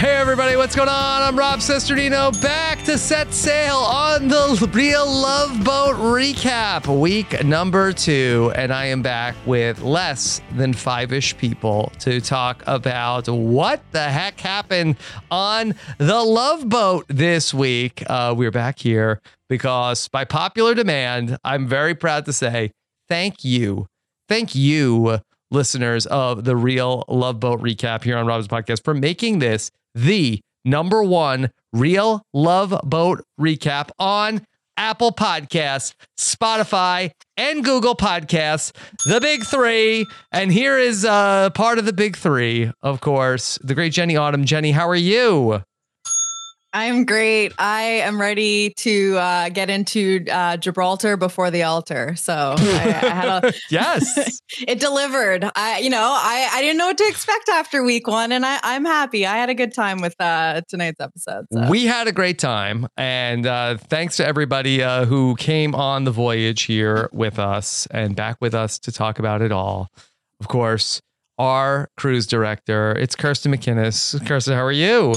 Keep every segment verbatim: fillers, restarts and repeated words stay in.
Hey everybody, what's going on? I'm Rob Cesternino, back to set sail on the Real Love Boat recap, week number two, and I am back with less than five-ish people to talk about what the heck happened on the Love Boat this week. Uh, we're back here because by popular demand, I'm very proud to say thank you. Thank you, listeners of the Real Love Boat recap here on Rob's podcast, for making this the number one Real Love Boat recap on Apple Podcasts, Spotify, and Google Podcasts, the big three. And here is uh, part of the big three, of course, the great Jenny Autumn. Jenny, how are you? I'm great. I am ready to uh, get into uh, Gibraltar before the altar. So I, I had a yes, it delivered. I, you know, I, I didn't know what to expect after week one, and I, I'm happy. I had a good time with uh, tonight's episode. So. We had a great time, and uh, thanks to everybody uh, who came on the voyage here with us and back with us to talk about it all. Of course, our cruise director, it's Kirsten McInnes. Kirsten, how are you?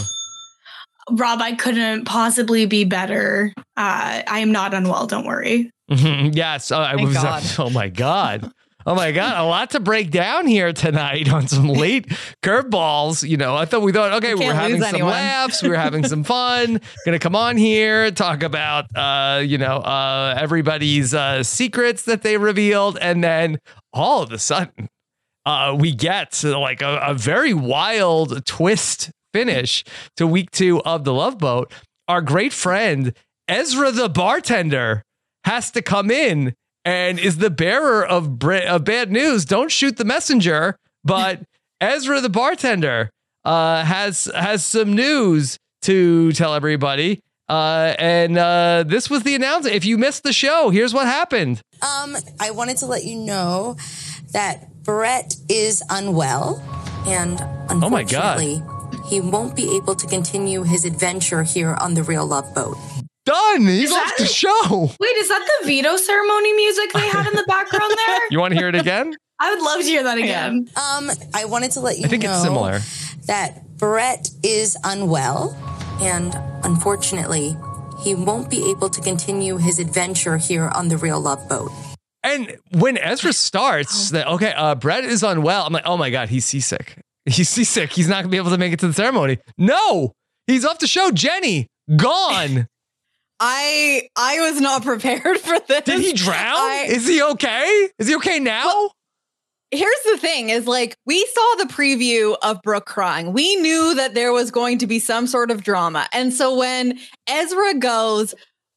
Rob, I couldn't possibly be better. Uh, I am not unwell. Don't worry. yes. Uh, I was, God. Oh, my God. Oh, my God. A lot to break down here tonight on some late curveballs. You know, I thought we thought, okay, we were having some anyone. laughs. We were having some fun. Going to come on here, talk about, uh, you know, uh, everybody's uh, secrets that they revealed. And then all of a sudden, uh, we get like a, a very wild twist finish to week two of the Love Boat. Our great friend Ezra the bartender has to come in and is the bearer of, bre- of bad news. Don't shoot the messenger, but Ezra the bartender uh, has has some news to tell everybody. Uh, and uh, this was the announcement. If you missed the show, here's what happened. Um, I wanted to let you know that Brett is unwell, and unfortunately, oh my God. he won't be able to continue his adventure here on the Real Love Boat. Done. He's Is off that- the show. Wait, is that the veto ceremony music they had in the background there? You want to hear it again? I would love to hear that again. Um, I wanted to let you I think know it's similar. that Brett is unwell, and unfortunately, he won't be able to continue his adventure here on the Real Love Boat. And when Ezra starts, that okay, uh, Brett is unwell. I'm like, oh my God, he's seasick. He's seasick. He's not gonna be able to make it to the ceremony. No, he's off the show. Jenny, gone. I I was not prepared for this. Did he drown? I, is he okay? Is he okay now? Well, here's the thing is like, we saw the preview of Brooke crying. We knew that there was going to be some sort of drama. And so when Ezra goes,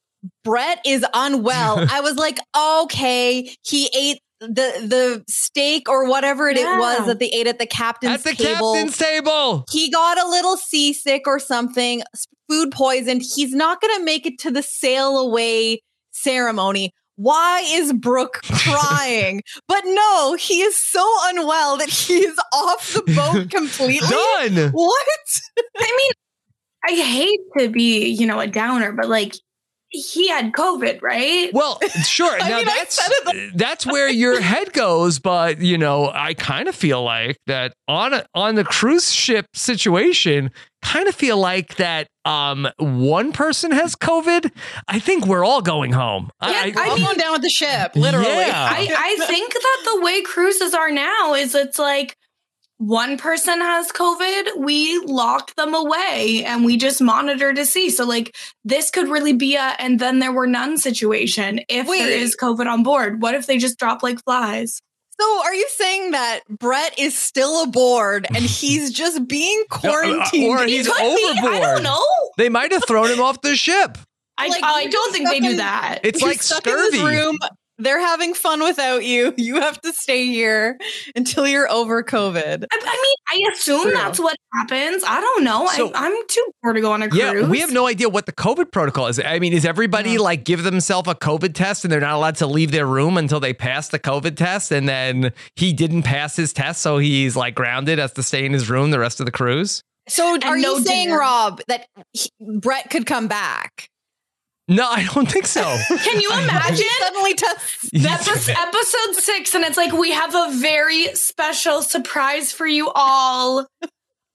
Brett is unwell, I was like, okay, he ate the the steak or whatever it, Yeah. it was that they ate at the captain's At the table. captain's table. He got a little seasick or something, food poisoned. He's not going to make it to the sail away ceremony. Why is Brooke crying? But no, he is so unwell that he is off the boat completely. Done. What? I mean, I hate to be, you know, a downer, but like, he had COVID, right? Well, sure. I Now mean, I that's said it that's where your head goes, but you know, I kind of feel like that on a, on the cruise ship situation, kind of feel like that um one person has COVID. I think we're all going home. Yeah, I, I'm I mean- going down with the ship, literally. Yeah. I, I think that the way cruises are now is it's like one person has COVID, we lock them away and we just monitor to see. So like this could really be a and then there were none situation if Wait. there is COVID on board. What if they just drop like flies? So are you saying that Brett is still aboard and he's just being quarantined? or he's Could be, I overboard. don't know. They might have thrown him off the ship. I, Like, I you're don't just think they stuck do in- that. It's You're like stuck in this scurvy. room. They're having fun without you. You have to stay here until you're over COVID. I, I mean, I assume True. that's what happens. I don't know. So- I, I'm too poor to go on a cruise. Yeah, we have no idea what the COVID protocol is. I mean, is everybody Yeah. like give themselves a COVID test and they're not allowed to leave their room until they pass the COVID test? And then he didn't pass his test, so he's like grounded, has to stay in his room the rest of the cruise? So are no you saying, dinner. Rob, that he, Brett could come back? No, I don't think so. Can you imagine? Suddenly tests. That's just episode six, and it's like we have a very special surprise for you all.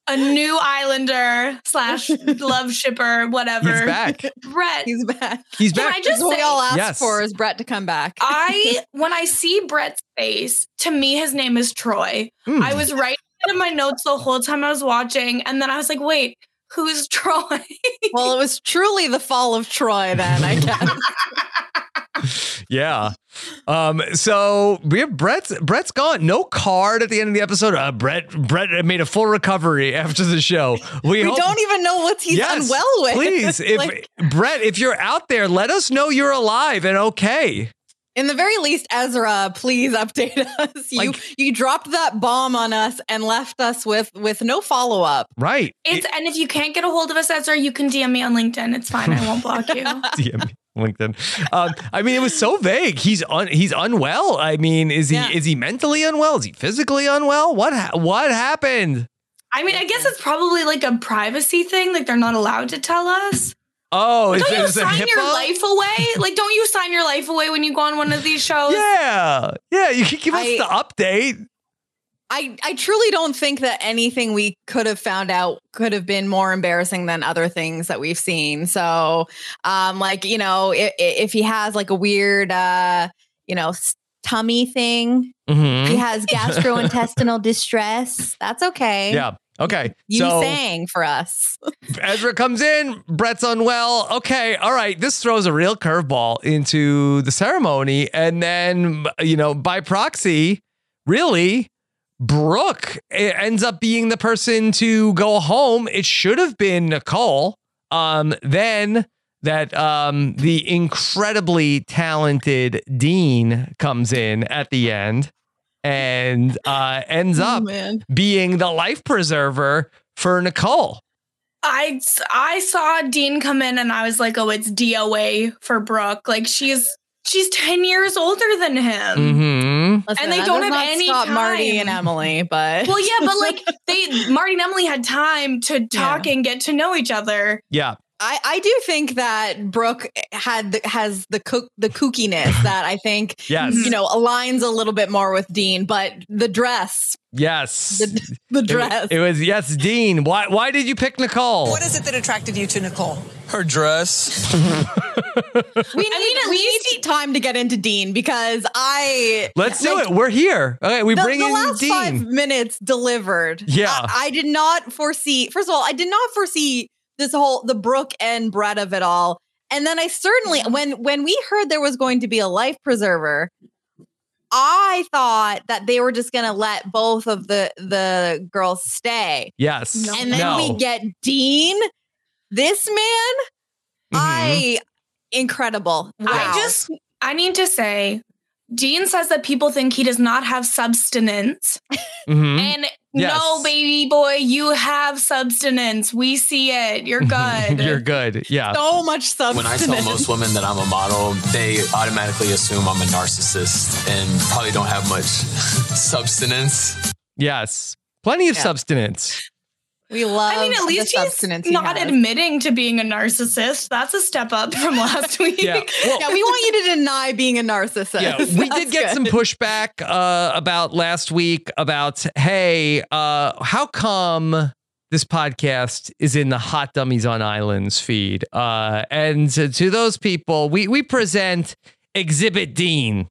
a new Islander slash love shipper, whatever. He's back. Brett. He's back. He's Can back. I just That's what we say, all asked Yes. for is Brett to come back. I when I see Brett's face, to me, his name is Troy. Mm. I was writing it in my notes the whole time I was watching, and then I was like, wait, who's Troy? Well, it was truly the fall of Troy then, I guess. Yeah. Um, so we have Brett's Brett's gone. No card at the end of the episode. Uh, Brett Brett made a full recovery after the show. We, we hope, don't even know what he's yes, unwell with. Please, if Like, Brett, if you're out there, let us know you're alive and okay. in the very least, Ezra, please update us. You Like- you dropped that bomb on us and left us with with no follow up. Right. It's and if you can't get a hold of us, Ezra, you can D M me on LinkedIn. It's fine. I won't block you. D M me, LinkedIn. Um, I mean, it was so vague. He's un, he's unwell. I mean, is he Yeah. is he mentally unwell? Is he physically unwell? What ha- what happened? I mean, I guess it's probably like a privacy thing. Like they're not allowed to tell us. Oh, is Don't you there's a sign your HIPAA? life away? Like, don't you sign your life away when you go on one of these shows? Yeah, yeah. You can give us I- the update. I, I truly don't think that anything we could have found out could have been more embarrassing than other things that we've seen. So, um, like, you know, if, if he has like a weird, uh, you know, s- tummy thing, Mhm. he has gastrointestinal distress. That's okay. Yeah. Okay. You so sang for us. Ezra comes in. Brett's unwell. Okay. All right. This throws a real curveball into the ceremony, and then you know, by proxy, really. Brooke ends up being the person to go home. It should have been Nicole. Um, then that um, the incredibly talented Dean comes in at the end and uh, ends up Oh, man. being the life preserver for Nicole. I I saw Dean come in and I was like, oh, it's D O A for Brooke. Like she's she's ten years older than him. Mm-hmm. Listen, And they that don't does have not any stop Marty time. and Emily, but Well, yeah, but like they Marty and Emily had time to talk and get to know each other. Yeah. I, I do think that Brooke had the, has the cook the kookiness that I think Yes. you know aligns a little bit more with Dean, but the dress, Yes. the, the It, dress. it was yes, Dean. Why why did you pick Nicole? What is it that attracted you to Nicole? Her dress. we need, mean, at we least- need time to get into Dean because I Let's do like, it. We're here. Okay, we The, bring the in last Dean. five minutes delivered. Yeah. I, I did not foresee. First of all, I did not foresee this whole the Brooke and Brett of it all. And then I certainly when when we heard there was going to be a life preserver, I thought that they were just going to let both of the the girls stay. Yes. And then No. we get Dean, this man. Mhm. I incredible. Wow. I just I need to say, Dean says that people think he does not have substance. Mhm. And Yes. no, baby boy, you have substance. We see it. You're good. You're good. Yeah. so much substance. When I tell most women that I'm a model, they automatically assume I'm a narcissist and probably don't have much substance. Yes. Plenty of Yeah. substance. we love. I mean, at the least substance he's he not has. admitting to being a narcissist. That's a step up from last week. Yeah. Well, Yeah, we want you to deny being a narcissist. yeah, we did That's get good. some pushback uh, about last week about, hey, uh, how come this podcast is in the Hot Dummies on Islands feed? Uh, and to, to those people, we, we present Exhibit Dean.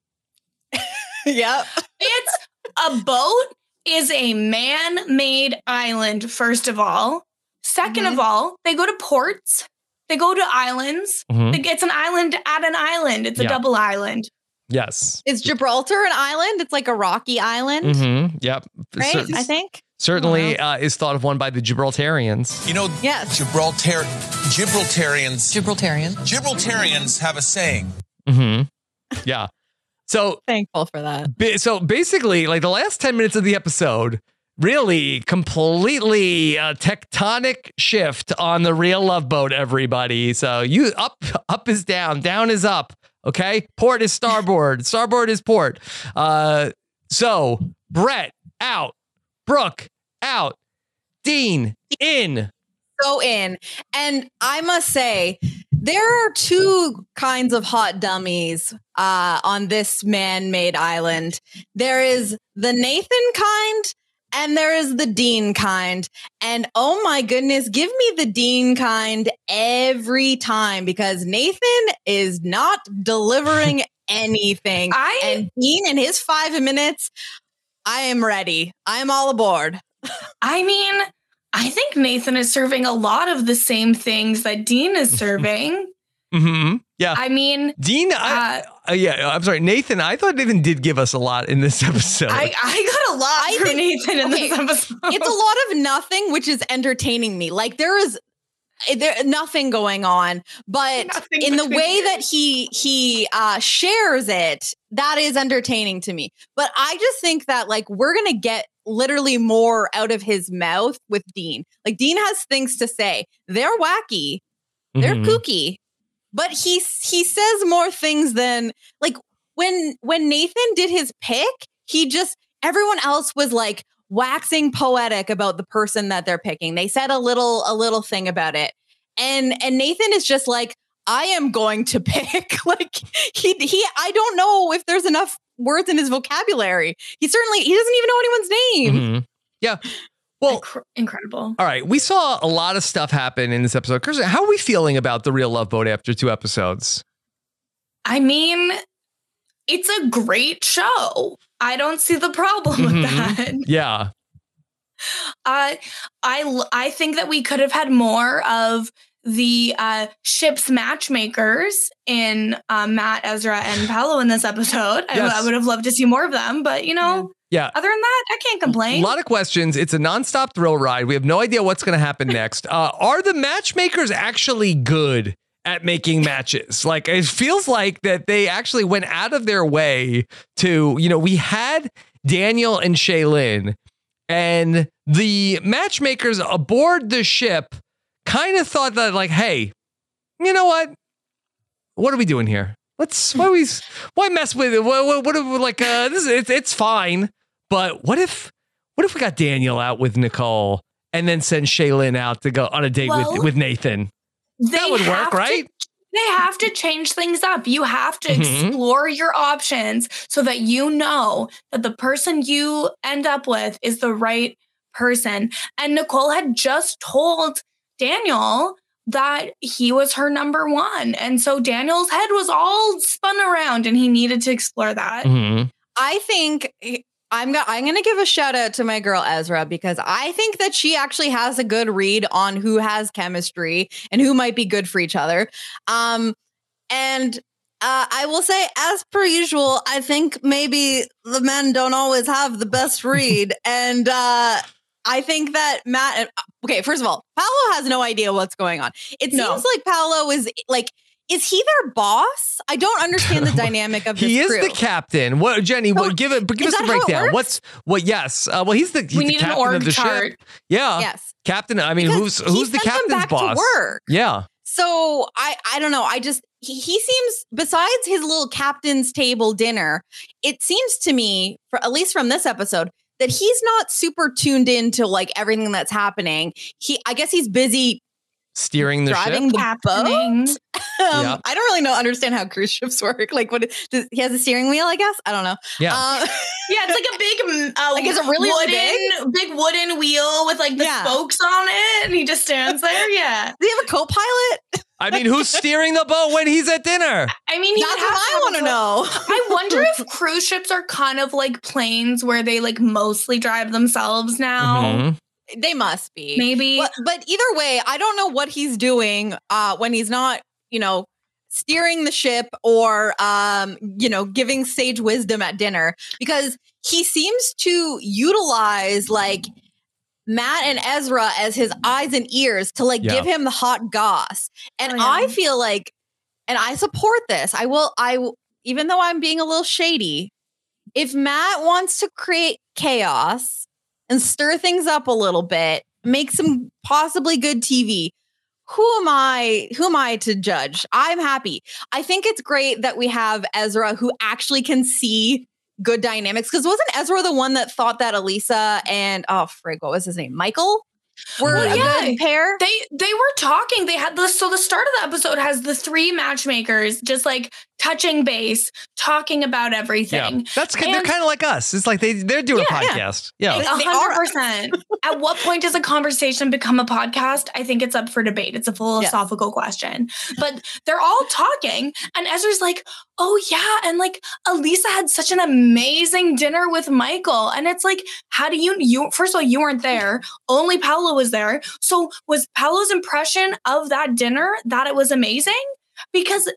Yep. It's a boat is a man-made island, first of all. 2nd Mhm. of all, they go to ports. They go to islands. Mhm. Like, It's an island at an island. It's a Yeah. double island. Yes. Is Gibraltar an island? It's like a rocky island, Mm-hmm. Yep. right? Cer- I think. certainly uh, is thought of one by the Gibraltarians. You know, Yes. Gibraltar, Gibraltarians, Gibraltarian. Gibraltarians have a saying. Mm-hmm. Yeah. So Thankful for that. Ba- So basically, like the last ten minutes of the episode, really completely uh, tectonic shift on the Real Love Boat, everybody. So you up, up is down, down is up. Okay. Port is starboard, starboard is port. Uh, so Brett out, Brooke out, Dean in. Go in. And I must say, there are two kinds of hot dummies uh, on this man-made island. There is the Nathan kind and there is the Dean kind. And oh my goodness, give me the Dean kind every time because Nathan is not delivering anything. I and Dean in his five minutes, I am ready. I am all aboard. I mean, I think Nathan is serving a lot of the same things that Dean is serving. Mm-hmm. Yeah. I mean, Dean, I, uh, uh, yeah, I'm sorry, Nathan. I thought Nathan did give us a lot in this episode. I, I got a lot I from think, Nathan in okay, this episode. It's a lot of nothing, which is entertaining me. Like there is there nothing going on, but Nothing in the between way you. that he he uh, shares it, that is entertaining to me. But I just think that like we're gonna get literally more out of his mouth with Dean. Like Dean has things to say. They're wacky. They're Mhm. kooky. But he he says more things than like when when Nathan did his pick, he just everyone else was like waxing poetic about the person that they're picking. They said a little a little thing about it. And and Nathan is just like, I am going to pick. Like he he I don't know if there's enough words in his vocabulary. He certainly he doesn't even know anyone's name. Mhm. Yeah. Well, Inc- incredible. all right. We saw a lot of stuff happen in this episode. Kirsten, how are we feeling about The Real Love Boat after two episodes? I mean, it's a great show. I don't see the problem Mhm. with that. Yeah. Uh, I I think that we could have had more of the uh, ship's matchmakers in uh, Matt, Ezra, and Paolo in this episode. Yes. I, I would have loved to see more of them, but you know, Yeah. other than that, I can't complain. A lot of questions. It's a nonstop thrill ride. We have no idea what's going to happen next. Uh, are the matchmakers actually good at making matches? Like, it feels like that they actually went out of their way to, you know, we had Daniel and Shaylin, and the matchmakers aboard the ship kind of thought that, like, hey, you know what? What are we doing here? Let's, why we, why mess with it? What, what, what if, like, uh, this is, it's, it's fine. But what if, what if we got Daniel out with Nicole and then send Shaylin out to go on a date Well, with, with Nathan? They That would work, have to- right? They have to change things up. You have to Mhm. explore your options so that you know that the person you end up with is the right person. And Nicole had just told Daniel that he was her number one. And so Daniel's head was all spun around and he needed to explore that. Mhm. I think I'm go- I'm going to give a shout out to my girl Ezra because I think that she actually has a good read on who has chemistry and who might be good for each other. Um, and uh, I will say, as per usual, I think maybe the men don't always have the best read, and uh, I think that Matt. Okay, first of all, Paolo has no idea what's going on. It No. seems like Paolo is like. Is he their boss? I don't understand the dynamic of this He is crew. the captain. What, Jenny? What, So, give it. Give is us the that how it breakdown. works? What's what? Yes. Uh, well, he's the, he's We the need an captain org of the chart. ship. Yeah. Yes. Captain. I mean, Because who's he who's the sent them captain's back to boss? work. Yeah. So I I don't know. I just he, he seems besides his little captain's table dinner, it seems to me, for at least from this episode, that he's not super tuned into like everything that's happening. He I guess he's busy Steering the driving ship. the Captaining. boat. Um, Yeah. I don't really know understand how cruise ships work. Like what does, he has a steering wheel, I guess. I don't know. Yeah. Uh, Yeah, it's like a big, uh, Like, is it really wooden, big wooden wheel with like the Yeah. spokes on it, and he just stands there. Yeah, does he have a co-pilot? I mean, who's steering the boat when he's at dinner? I mean, he That's would what have I have want to a- know. I wonder if cruise ships are kind of like planes where they like mostly drive themselves now. Mhm. They must be. Maybe. But, but either way, I don't know what he's doing uh, when he's not, you know, steering the ship or, um, you know, giving sage wisdom at dinner because he seems to utilize like Matt and Ezra as his eyes and ears to like Yeah. give him the hot goss. And Oh, yeah. I feel like, and I support this. I will, I, w- even though I'm being a little shady, if Matt wants to create chaos and stir things up a little bit, make some possibly good T V. Who am I? Who am I to judge? I'm happy. I think it's great that we have Ezra who actually can see good dynamics. Because wasn't Ezra the one that thought that Elisa and oh frig, what was his name? Michael were Well, a yeah. good pair? They they were talking. They had this. So the start of the episode has the three matchmakers just like touching base, talking about everything. Yeah. That's And- they're kind of like us. It's like they they're doing Yeah, a yeah. podcast. Yeah. A hundred percent. At what point does a conversation become a podcast? I think it's up for debate. It's a philosophical question. But they're all talking, and Ezra's like, "Oh yeah," and like Elisa had such an amazing dinner with Michael, and it's like, how do you? You first of all, you weren't there. Only Paolo was there. So was Paolo's impression of that dinner that it was amazing? Because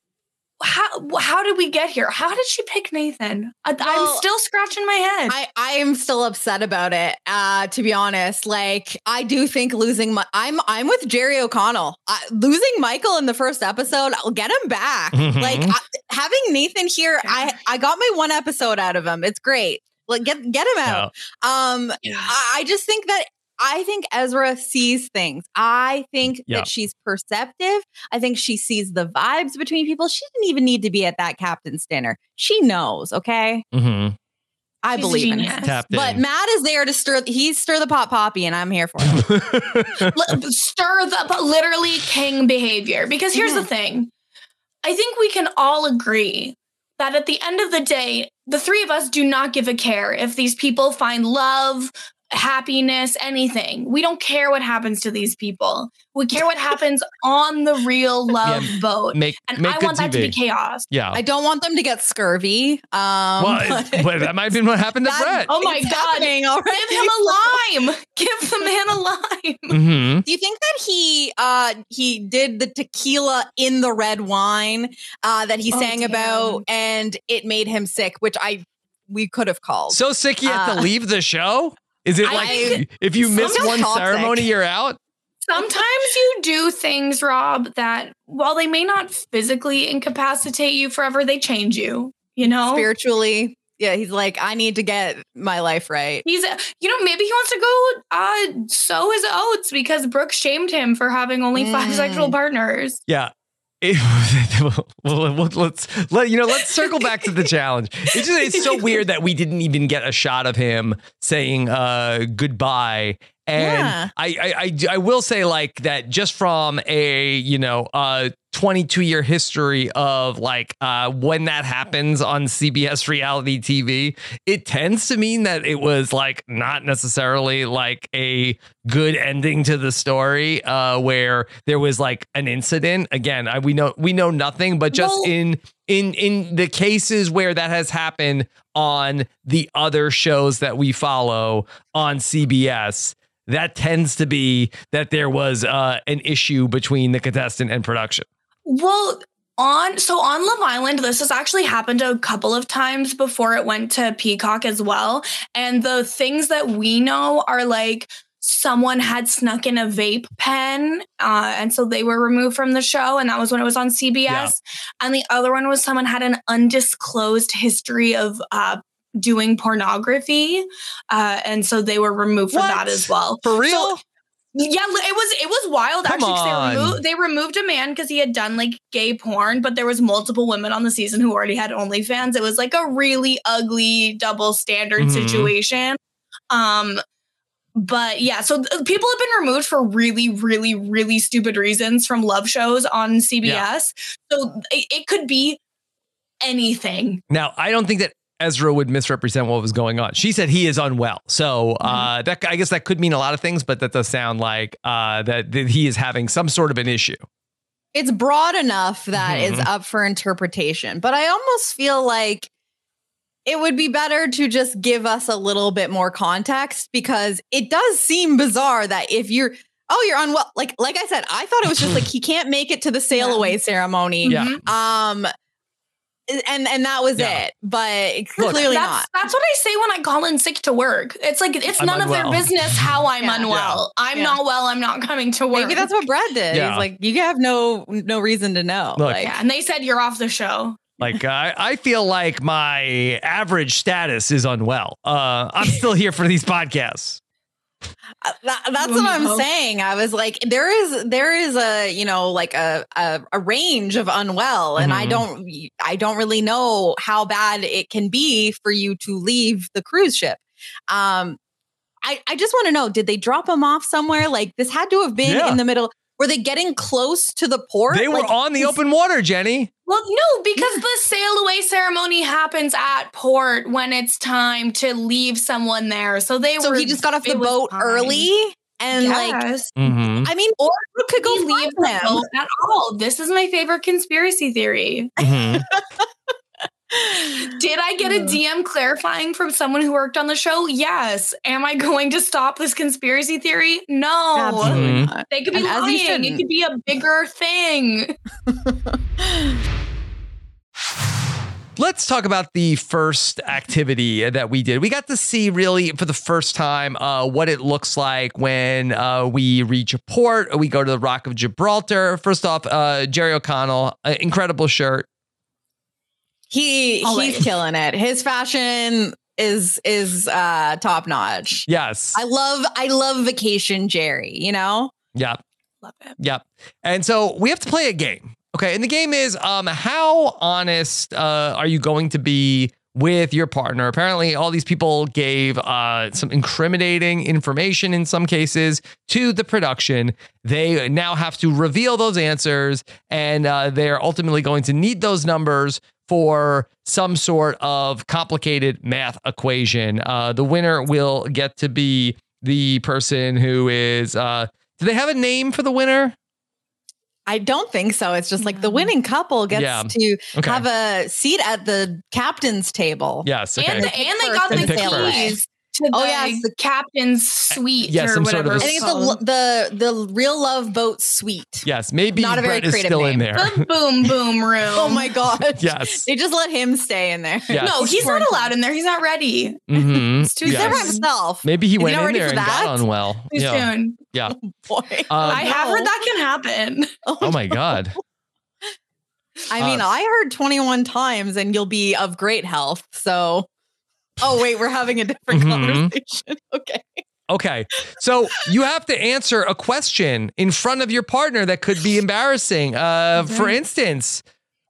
how how did we get here? How did she pick Nathan? I, Well, I'm still scratching my head. I, I am still upset about it. Uh, to be honest, like I do think losing my, I'm I'm with Jerry O'Connell. Uh, losing Michael in the first episode, I'll get him back. Mhm. Like I, having Nathan here, I I got my one episode out of him. It's great. Like get get him out. Um, Yeah. I, I just think that. I think Ezra sees things. I think Yeah. that she's perceptive. I think she sees the vibes between people. She didn't even need to be at that captain's dinner. She knows, okay? Mm-hmm. I She's a believe in genius. her. Tapped But in. Matt is there to stir. He's stir the pot poppy, and I'm here for it. L- stir the but literally king behavior. Because here's the thing. I think we can all agree that at the end of the day, the three of us do not give a care if these people find love, happiness, anything. We don't care what happens to these people. We care what happens on the real love Yeah, boat. Make And make I good want that T V. to be chaos. Yeah. I don't want them to get scurvy. Um, well, but it- but that might have been what happened to That- Brett. Oh my it's God. happening already. Give him a lime. Give the man a lime. Mm-hmm. Do you think that he uh he did the tequila in the red wine uh that he Oh, sang damn. about and it made him sick, which I we could have called. So sick he had to Uh, leave the show? Is it I like think if you miss so one toxic. ceremony, you're out? Sometimes you do things, Rob, that while they may not physically incapacitate you forever, they change you, you know? Spiritually, yeah, he's like, I need to get my life right. He's, you know, maybe he wants to go uh, sow his oats because Brooke shamed him for having only five Mm. sexual partners. Yeah. It- well, well, let's let you know. Let's circle back to the challenge. It's just it's so weird that we didn't even get a shot of him saying uh, goodbye. And Yeah. I, I, I, I will say like that just from a you know uh twenty-two year history of like uh when that happens on C B S reality T V, it tends to mean that it was like not necessarily like a good ending to the story uh where there was like an incident. Again, I, we know we know nothing, but just Well- in in in the cases where that has happened on the other shows that we follow on C B S, that tends to be that there was uh, an issue between the contestant and production. Well, on so on Love Island, this has actually happened a couple of times before it went to Peacock as well. And the things that we know are like someone had snuck in a vape pen, uh, and so they were removed from the show, and that was when it was on C B S. And the other one was someone had an undisclosed history of uh, doing pornography, uh, and so they were removed from What? that as well. For real? So, yeah, it was it was wild Come actually. 'Cause on. They removed they removed a man because he had done like gay porn, but there was multiple women on the season who already had OnlyFans. It was like a really ugly double standard Mhm. situation. Um, but yeah, so th- people have been removed for really, really, really stupid reasons from love shows on C B S. So it, it could be anything. Now, I don't think that Ezra would misrepresent what was going on. She said he is unwell. So Mm-hmm. uh, that I guess that could mean a lot of things, but that does sound like uh, that, that he is having some sort of an issue. It's broad enough that Mhm. it's up for interpretation, but I almost feel like it would be better to just give us a little bit more context, because it does seem bizarre that if you're oh you're unwell, like like I said, I thought it was just like he can't make it to the sail Yeah. away ceremony. Yeah. Mhm. Um and and that was Yeah. it, but Look, clearly that's, not. That's what I say when I call in sick to work. It's like it's I'm none of unwell. their business how I'm Yeah. unwell. I'm Yeah. not well. I'm not coming to work. Maybe that's what Brad did. Yeah. He's like, you have no no reason to know. Look. like, yeah. And they said you're off the show. Like I, I feel like my average status is unwell. Uh, I'm still here for these podcasts. Uh, that, that's Oh, what I'm no. saying. I was like, there is there is a you know like a a, a range of unwell, and I Mhm. don't I don't really know how bad it can be for you to leave the cruise ship. Um, I I just want to know, did they drop him off somewhere? Like this had to have been Yeah. in the middle. Were they getting close to the port? They were Like, on the open water, Jenny. Well, no, because the sail away ceremony happens at port when it's time to leave someone there. So they So were. he just got off the it was boat fine. early and like, Yes. Mm-hmm. I mean, or who could go He find leaves the them? boat at all. This is my favorite conspiracy theory. Mm-hmm. Did I get a D M clarifying from someone who worked on the show? Yes. Am I going to stop this conspiracy theory? No. Absolutely Mhm. not. They could be And as you lying. It shouldn't. could be a bigger thing. Let's talk about the first activity that we did. We got to see really for the first time uh, what it looks like when uh, we reach a port. We go to the Rock of Gibraltar. First off, uh, Jerry O'Connell, uh, incredible shirt. He Always. he's killing it. His fashion is is uh top notch. Yes. I love I love Vacation Jerry, you know? Yeah. Love it. Yep. And so we have to play a game. Okay. And the game is um, how honest uh, are you going to be with your partner? Apparently, all these people gave uh, some incriminating information in some cases to the production. They now have to reveal those answers, and uh, they're ultimately going to need those numbers for some sort of complicated math equation. Uh, the winner will get to be the person who is. Uh, do they have a name for the winner? I don't think so. It's just like the winning couple gets Yeah. to Okay. have a seat at the captain's table. Yes. Okay. And, the, and they got the And pick keys first. to the Oh, yes, the- captain's suite Yeah, or some sort of whatever. a- I think it's called. the, the the real love boat suite. Yes, maybe Not a very Brett is creative still in name. there. The boom boom room. Oh my god. Yes. They just let him stay in there. Yes. No, he's not allowed in there. He's not ready. Mm-hmm. It's too He's Yes. there by soon. himself. Maybe he Is he went not in ready there for and that? got on well. Too Yeah. soon. Yeah. Boy. Um, I have no. heard that can happen. Oh my God. I mean, Uh, I heard twenty-one times and you'll be of great health. So, oh, wait, we're having a different Mhm. conversation. Okay. Okay. So you have to answer a question in front of your partner that could be embarrassing. Uh, for instance,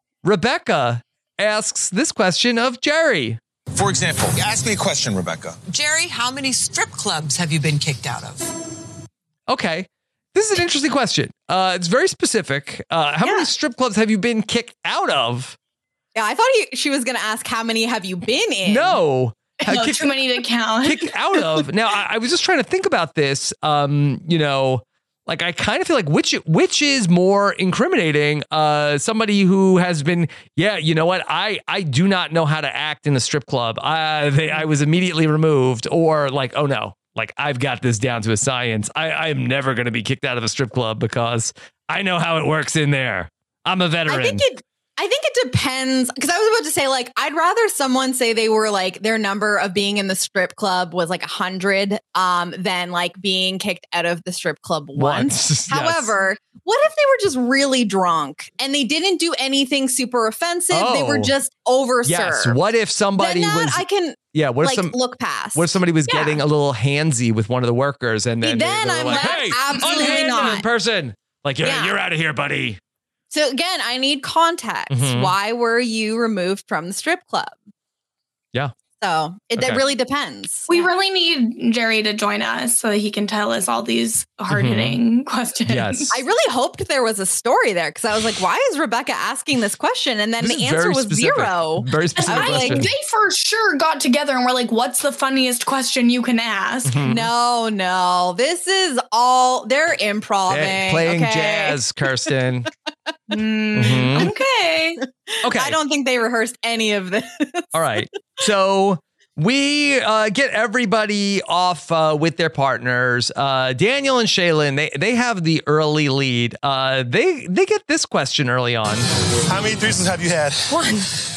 Rebecca asks this question of Jerry. For example, ask me a question, Rebecca. Jerry, how many strip clubs have you been kicked out of? Okay. This is an interesting question. Uh, it's very specific. Uh, how many Yeah. strip clubs have you been kicked out of? Yeah, I thought he, she was going to ask how many have you been in? No. Uh, No, kicked- too many to count. kicked out of. Now, I, I was just trying to think about this. Um, you know, like I kind of feel like which which is more incriminating? Uh, somebody who has been, yeah, you know what? I I do not know how to act in a strip club. Uh, they, I was immediately removed, or like, oh no, like I've got this down to a science. I I am never going to be kicked out of a strip club because I know how it works in there. I'm a veteran. I think it. I think it depends because I was about to say like I'd rather someone say they were like their number of being in the strip club was like a hundred, um, than like being kicked out of the strip club once. Once, yes. However, what if they were just really drunk and they didn't do anything super offensive? They were Oh. just overserved. Yes. What if somebody then that was? I can yeah. What if like some? look past. What if somebody was Yeah. getting a little handsy with one of the workers, and then, Then they, they I'm were like, like, "Hey, absolutely unhand not." that person!" Like, yeah, Yeah. you're out of here, buddy. So again, I need context. Mhm. Why were you removed from the strip club? Yeah. So it Okay. that really depends. We Yeah. really need Jerry to join us so that he can tell us all these hard hitting questions. Mm-hmm. Yes. I really hoped there was a story there because I was like, why is Rebecca asking this question? And then This the is answer very was specific. zero. Very specific I was like, question. They for sure got together and were like, what's the funniest question you can ask? Mhm. No, no. This is all they're improving. They're playing okay? jazz, Kirsten. Mm, Mhm. Okay. Okay. I don't think they rehearsed any of this. All right. So we uh, get everybody off uh, with their partners. Uh, Daniel and Shaylin, they they have the early lead. Uh, they they get this question early on. How many threesomes have you had? One.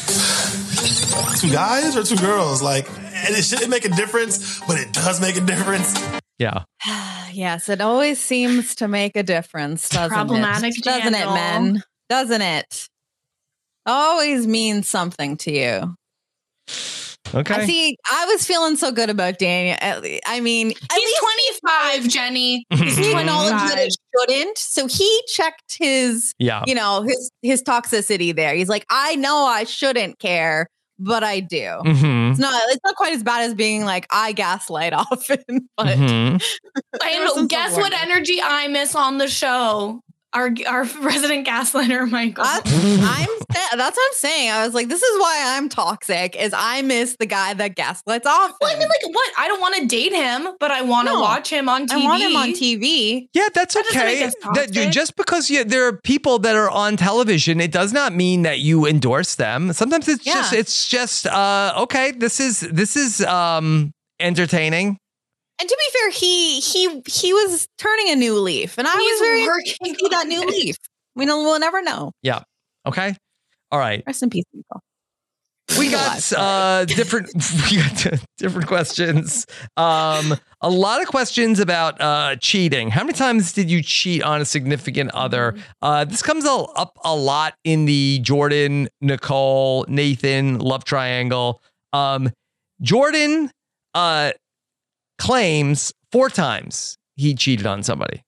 Two guys or two girls? Like, and it shouldn't make a difference, but it does make a difference. Yeah. Yes, it always seems to make a difference, doesn't Problematic, it? Doesn't it, Daniel. men? Doesn't it? Always means something to you. Okay. I see. I was feeling so good about Daniel. At le- I mean, at He's least twenty-five, Jenny. He's he acknowledged that twenty-five. it shouldn't. So he checked his, Yeah. you know, his his toxicity there. He's like, I know I shouldn't care, but I do. Mm-hmm. It's not. It's not quite as bad as being like I gaslight often. But Mm-hmm. And guess what energy I miss on the show? Our our resident gaslighter, Michael. That's, I'm. That's what I'm saying. I was like, this is why I'm toxic. Is I miss the guy that gaslights often. Well, I mean, like, what? I don't want to date him, but I want to No, watch him on T V. I want him on T V. Yeah, that's That doesn't make okay. us That, toxic. just because you, there are people that are on television, it does not mean that you endorse them. Sometimes it's Yeah. just it's just uh, okay. This is this is um, entertaining. And to be fair, he he he was turning a new leaf, and I He's was very working excited to see that on new it. leaf. We know we'll never know. Yeah. Okay. All right. Rest in peace, people. We Still got alive, sorry. uh different we got different questions. Um a lot of questions about uh cheating. How many times did you cheat on a significant other? Uh this comes all up a lot in the Jordan, Nicole, Nathan love triangle. Um Jordan uh claims four times he cheated on somebody.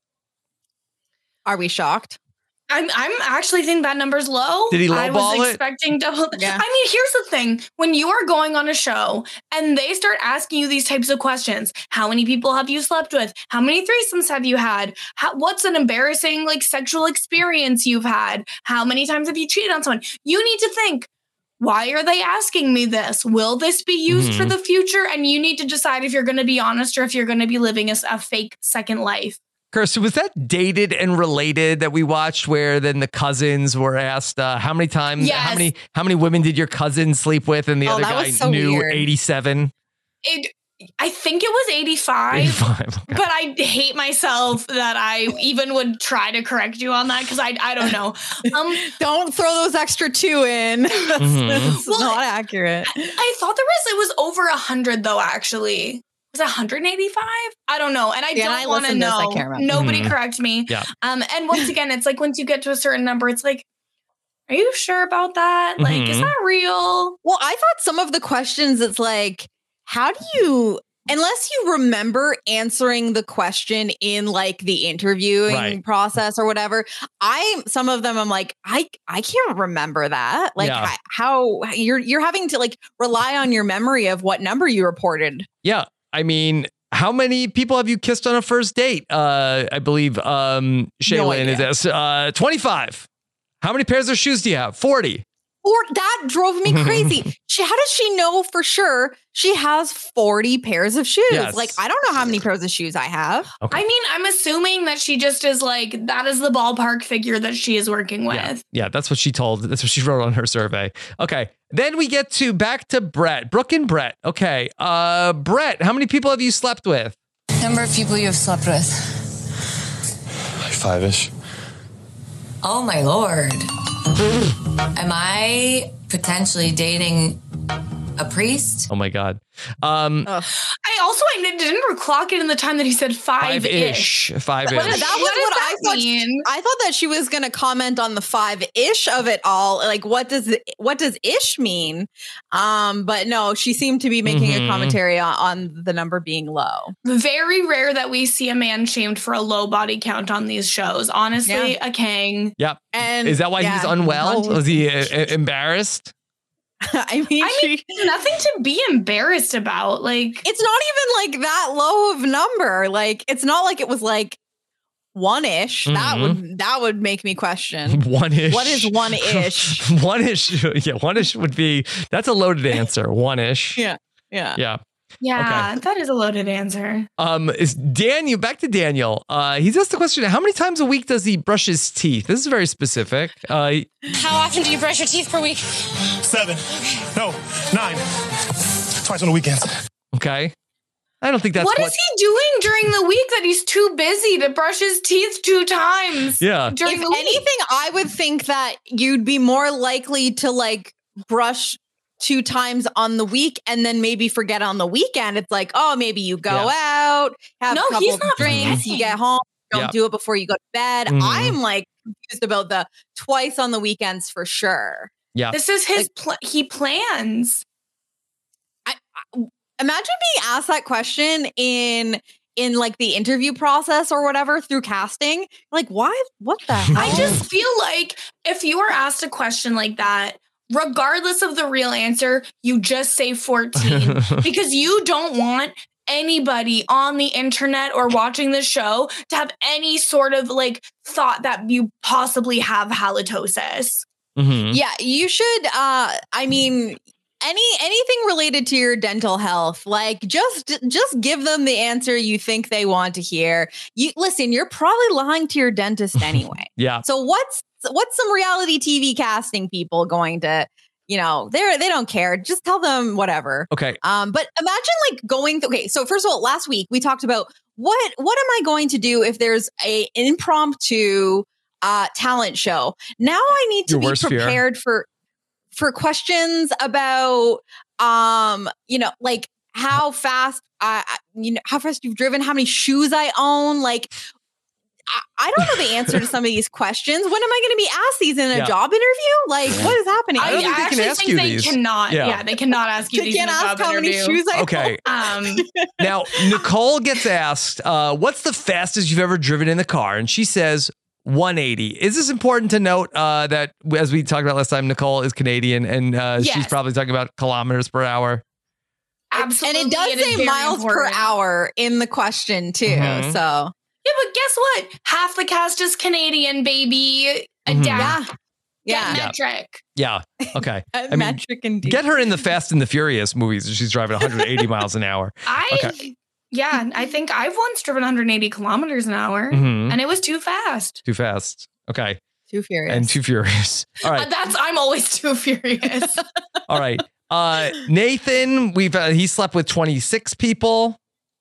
Are we shocked? I'm I'm actually think that number's low. Did he I lowball was it? expecting double. Yeah. I mean, here's the thing: when you are going on a show and they start asking you these types of questions, how many people have you slept with? How many threesomes have you had? How, what's an embarrassing like sexual experience you've had? How many times have you cheated on someone? You need to think. Why are they asking me this? Will this be used for Mhm. the future? And you need to decide if you're going to be honest or if you're going to be living a, a fake second life. Kirsten, was that Dated and Related that we watched where then the cousins were asked uh, how many times, how Yes. many how many women did your cousin sleep with? And the Oh, other that guy was so knew weird. eighty-seven. It, I think it was eighty-five. eighty-five. Okay. But I hate myself that I even would try to correct you on that because I I don't know. Um, Don't throw those extra two in. That's, Mhm. that's Well, not accurate. I thought there was it was over a hundred though. Actually, was it one hundred eighty-five? I don't know, and I Yeah, and I don't want to listened to this, I know. can't remember. Nobody Mhm. correct me. Yeah. Um, and once again, it's like once you get to a certain number, it's like, are you sure about that? Like, is Mhm. that real? Well, I thought some of the questions, it's like, how do you, unless you remember answering the question in like the interviewing Right. process or whatever, I, some of them I'm like, I, I can't remember that. Like Yeah. I- how you're, you're having to like rely on your memory of what number you reported. Yeah. I mean, how many people have you kissed on a first date? Uh, I believe um, Shaylin is idea. this. Uh, twenty-five. How many pairs of shoes do you have? forty. Or that drove me crazy. She, how does she know for sure she has forty pairs of shoes? Yes. Like, I don't know how many pairs of shoes I have. Okay. I mean, I'm assuming that she just is like that is the ballpark figure that she is working with. Yeah. yeah, that's what she told. That's what she wrote on her survey. Okay. Then we get to back to Brett. Brooke and Brett. Okay. Uh, Brett, how many people have you slept with? Number of people you have slept with. Like five-ish. Oh my lord. Am I potentially dating a priest? Oh my God. Um, I also I didn't clock it in the time that he said five ish. Five-ish. Five-ish. That was What what does I that thought. mean? I thought that she was going to comment on the five ish of it all. Like, what does it, what does ish mean? Um, but no, she seemed to be making Mhm. a commentary on, on the number being low. Very rare that we see a man shamed for a low body count on these shows. Honestly, a king. Yep. And Is that why yeah, he's unwell? on- Was he uh, uh, embarrassed? I mean, I mean, she, nothing to be embarrassed about. Like, it's not even like that low of number. Like, it's not like it was like one ish. That Mhm. would that would make me question. One ish. What is one ish? One ish. Yeah, one ish would be. That's a loaded answer. One ish. Yeah. Yeah. Yeah. yeah, that is a loaded answer. Um, is Daniel back to Daniel? Uh, he's asked the question: how many times a week does he brush his teeth? This is very specific. Uh, How often do you brush your teeth per week? Seven. No, nine. Twice on the weekends. okay. I don't think that's What is he doing during the week that he's too busy to brush his teeth two times? Yeah. During If the week? anything, I would think that you'd be more likely to like brush two times on the week and then maybe forget on the weekend. It's like, oh, maybe you go Yeah. out, have No, a couple he's of not drinks, forgetting. you get home, don't Yeah. do it before you go to bed. Mhm. I'm like confused about the twice on the weekends for sure. Yeah. This is his pl- he plans. Imagine being asked that question in in like the interview process or whatever through casting. Like, why? What the hell? I just feel like if you are asked a question like that, regardless of the real answer, you just say fourteen because you don't want anybody on the internet or watching the show to have any sort of like thought that you possibly have halitosis. Mm-hmm. Yeah, you should. Uh, I mean, any anything related to your dental health, like just just give them the answer you think they want to hear. You listen, you're probably lying to your dentist anyway. Yeah. So what's what's some reality T V casting people going to, you know, they're they don't care. Just tell them whatever. Okay. Um, but imagine like going. Th- okay, so first of all, last week we talked about what what am I going to do if there's a an impromptu uh, talent show. Now I need to Your be prepared fear. for for questions about, um, you know, like how fast, I, I, you know, how fast you've driven, how many shoes I own. Like, I, I don't know the answer to some of these questions. When am I going to be asked these in a Yeah. job interview? Like, what is happening? I, don't think I they can actually ask think you they these. cannot. Yeah. Yeah. they cannot ask you They these in can't a ask job how many interview. shoes I Okay. own. Um, Now, Nicole gets asked, uh, what's the fastest you've ever driven in the car? And she says one eighty. Is this important to note uh, that, as we talked about last time, Nicole is Canadian and uh, she's Yes. probably talking about kilometers per hour? absolutely. And it does is say very miles important. per hour in the question too. Mhm. So Yeah, but guess what? Half the cast is Canadian, baby. Mhm. Adapt. yeah, Get yeah. metric. Yeah. Okay. Uh, I mean, metric and get her in the Fast and the Furious movies. She's driving one hundred eighty miles an hour. I, Okay. yeah, I think I've once driven one hundred eighty kilometers an hour, Mhm. and it was too fast. Too fast. Okay. too furious. And too furious. All Uh, right. that's I'm always too furious. All right. Uh, Nathan, we've uh, he slept with twenty-six people.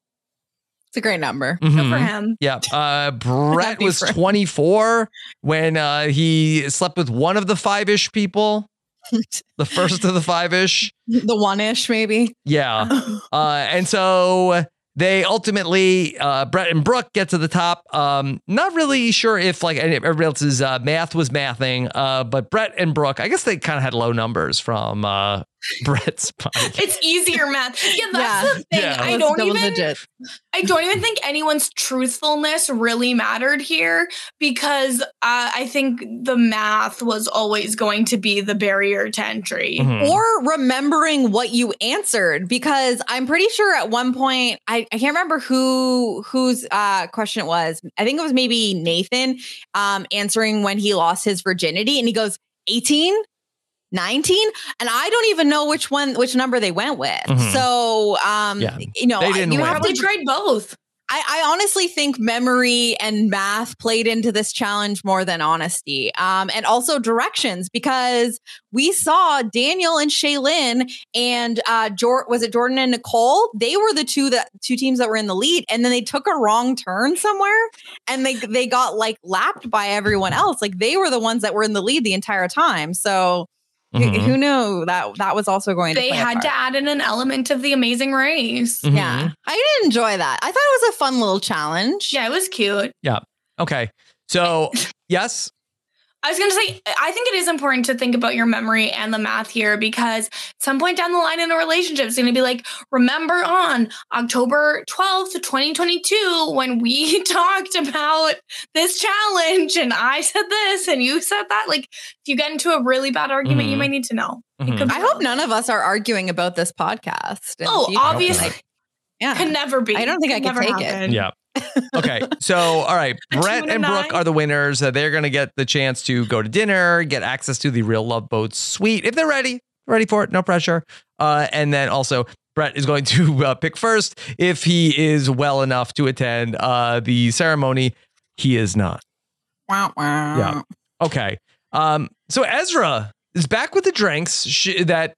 It's a great number. Good Mhm. for him. Yeah. Uh, Brett Happy was for him. twenty-four when uh, he slept with one of the five-ish people. The first of the five-ish. The one-ish, maybe. Yeah. Uh, and so they ultimately, uh, Brett and Brooke get to the top. Um, not really sure if like any- everybody else's uh, math was mathing, uh, but Brett and Brooke, I guess they kind of had low numbers from uh, Brett's podcast. It's easier math. Yeah, that's Yeah. the thing. Yeah. I It's don't double even. digits. I don't even think anyone's truthfulness really mattered here because uh, I think the math was always going to be the barrier to entry. Mhm. Or remembering what you answered, because I'm pretty sure at one point I, I can't remember who whose uh, question it was. I think it was maybe Nathan um, answering when he lost his virginity, and he goes eighteen, nineteen, and I don't even know which one, which number they went with. Mhm. So um, Yeah. you know, They didn't you win. have Probably to. tried both. I, I honestly think memory and math played into this challenge more than honesty, um, and also directions, because we saw Daniel and Shaylin and uh, Jor- was it Jordan and Nicole? They were the two that two teams that were in the lead, and then they took a wrong turn somewhere, and they they got like lapped by everyone else. Like they were the ones that were in the lead the entire time. So who- Mhm. who knew that that was also going to They play a had part. to add in an element of the amazing race. Mhm. Yeah, I did enjoy that. I thought it was a fun little challenge. Yeah, it was cute. Okay. So, yes. I was going to say, I think it is important to think about your memory and the math here because some point down the line in a relationship, it's going to be like, remember on October twelfth, twenty twenty-two, when we talked about this challenge and I said this and you said that. Like, if you get into a really bad argument, Mhm. you might need to know. It Mhm. could be I hope wrong. none of us are arguing about this podcast. in the Oh, future. obviously. Like, yeah. Could never be. I don't think I could never take it. happen. Yeah. Okay. So, all right. A two Brett and a and Brooke nine. are the winners. Uh, they're going to get the chance to go to dinner, get access to the Real Love Boat suite if they're ready, ready for it. No pressure. Uh, and then also, Brett is going to uh, pick first if he is well enough to attend uh, the ceremony. He is not. Wow, wow. Yeah. Okay. Um, so Ezra is back with the drinks. She, that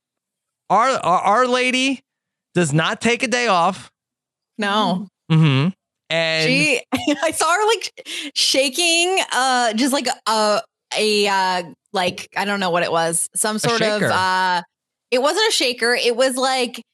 our, our our lady does not take a day off. No. Mm-hmm. And She I saw her like shaking uh just like a a uh like I don't know what it was. Some sort of shaker. uh it wasn't a shaker. It was like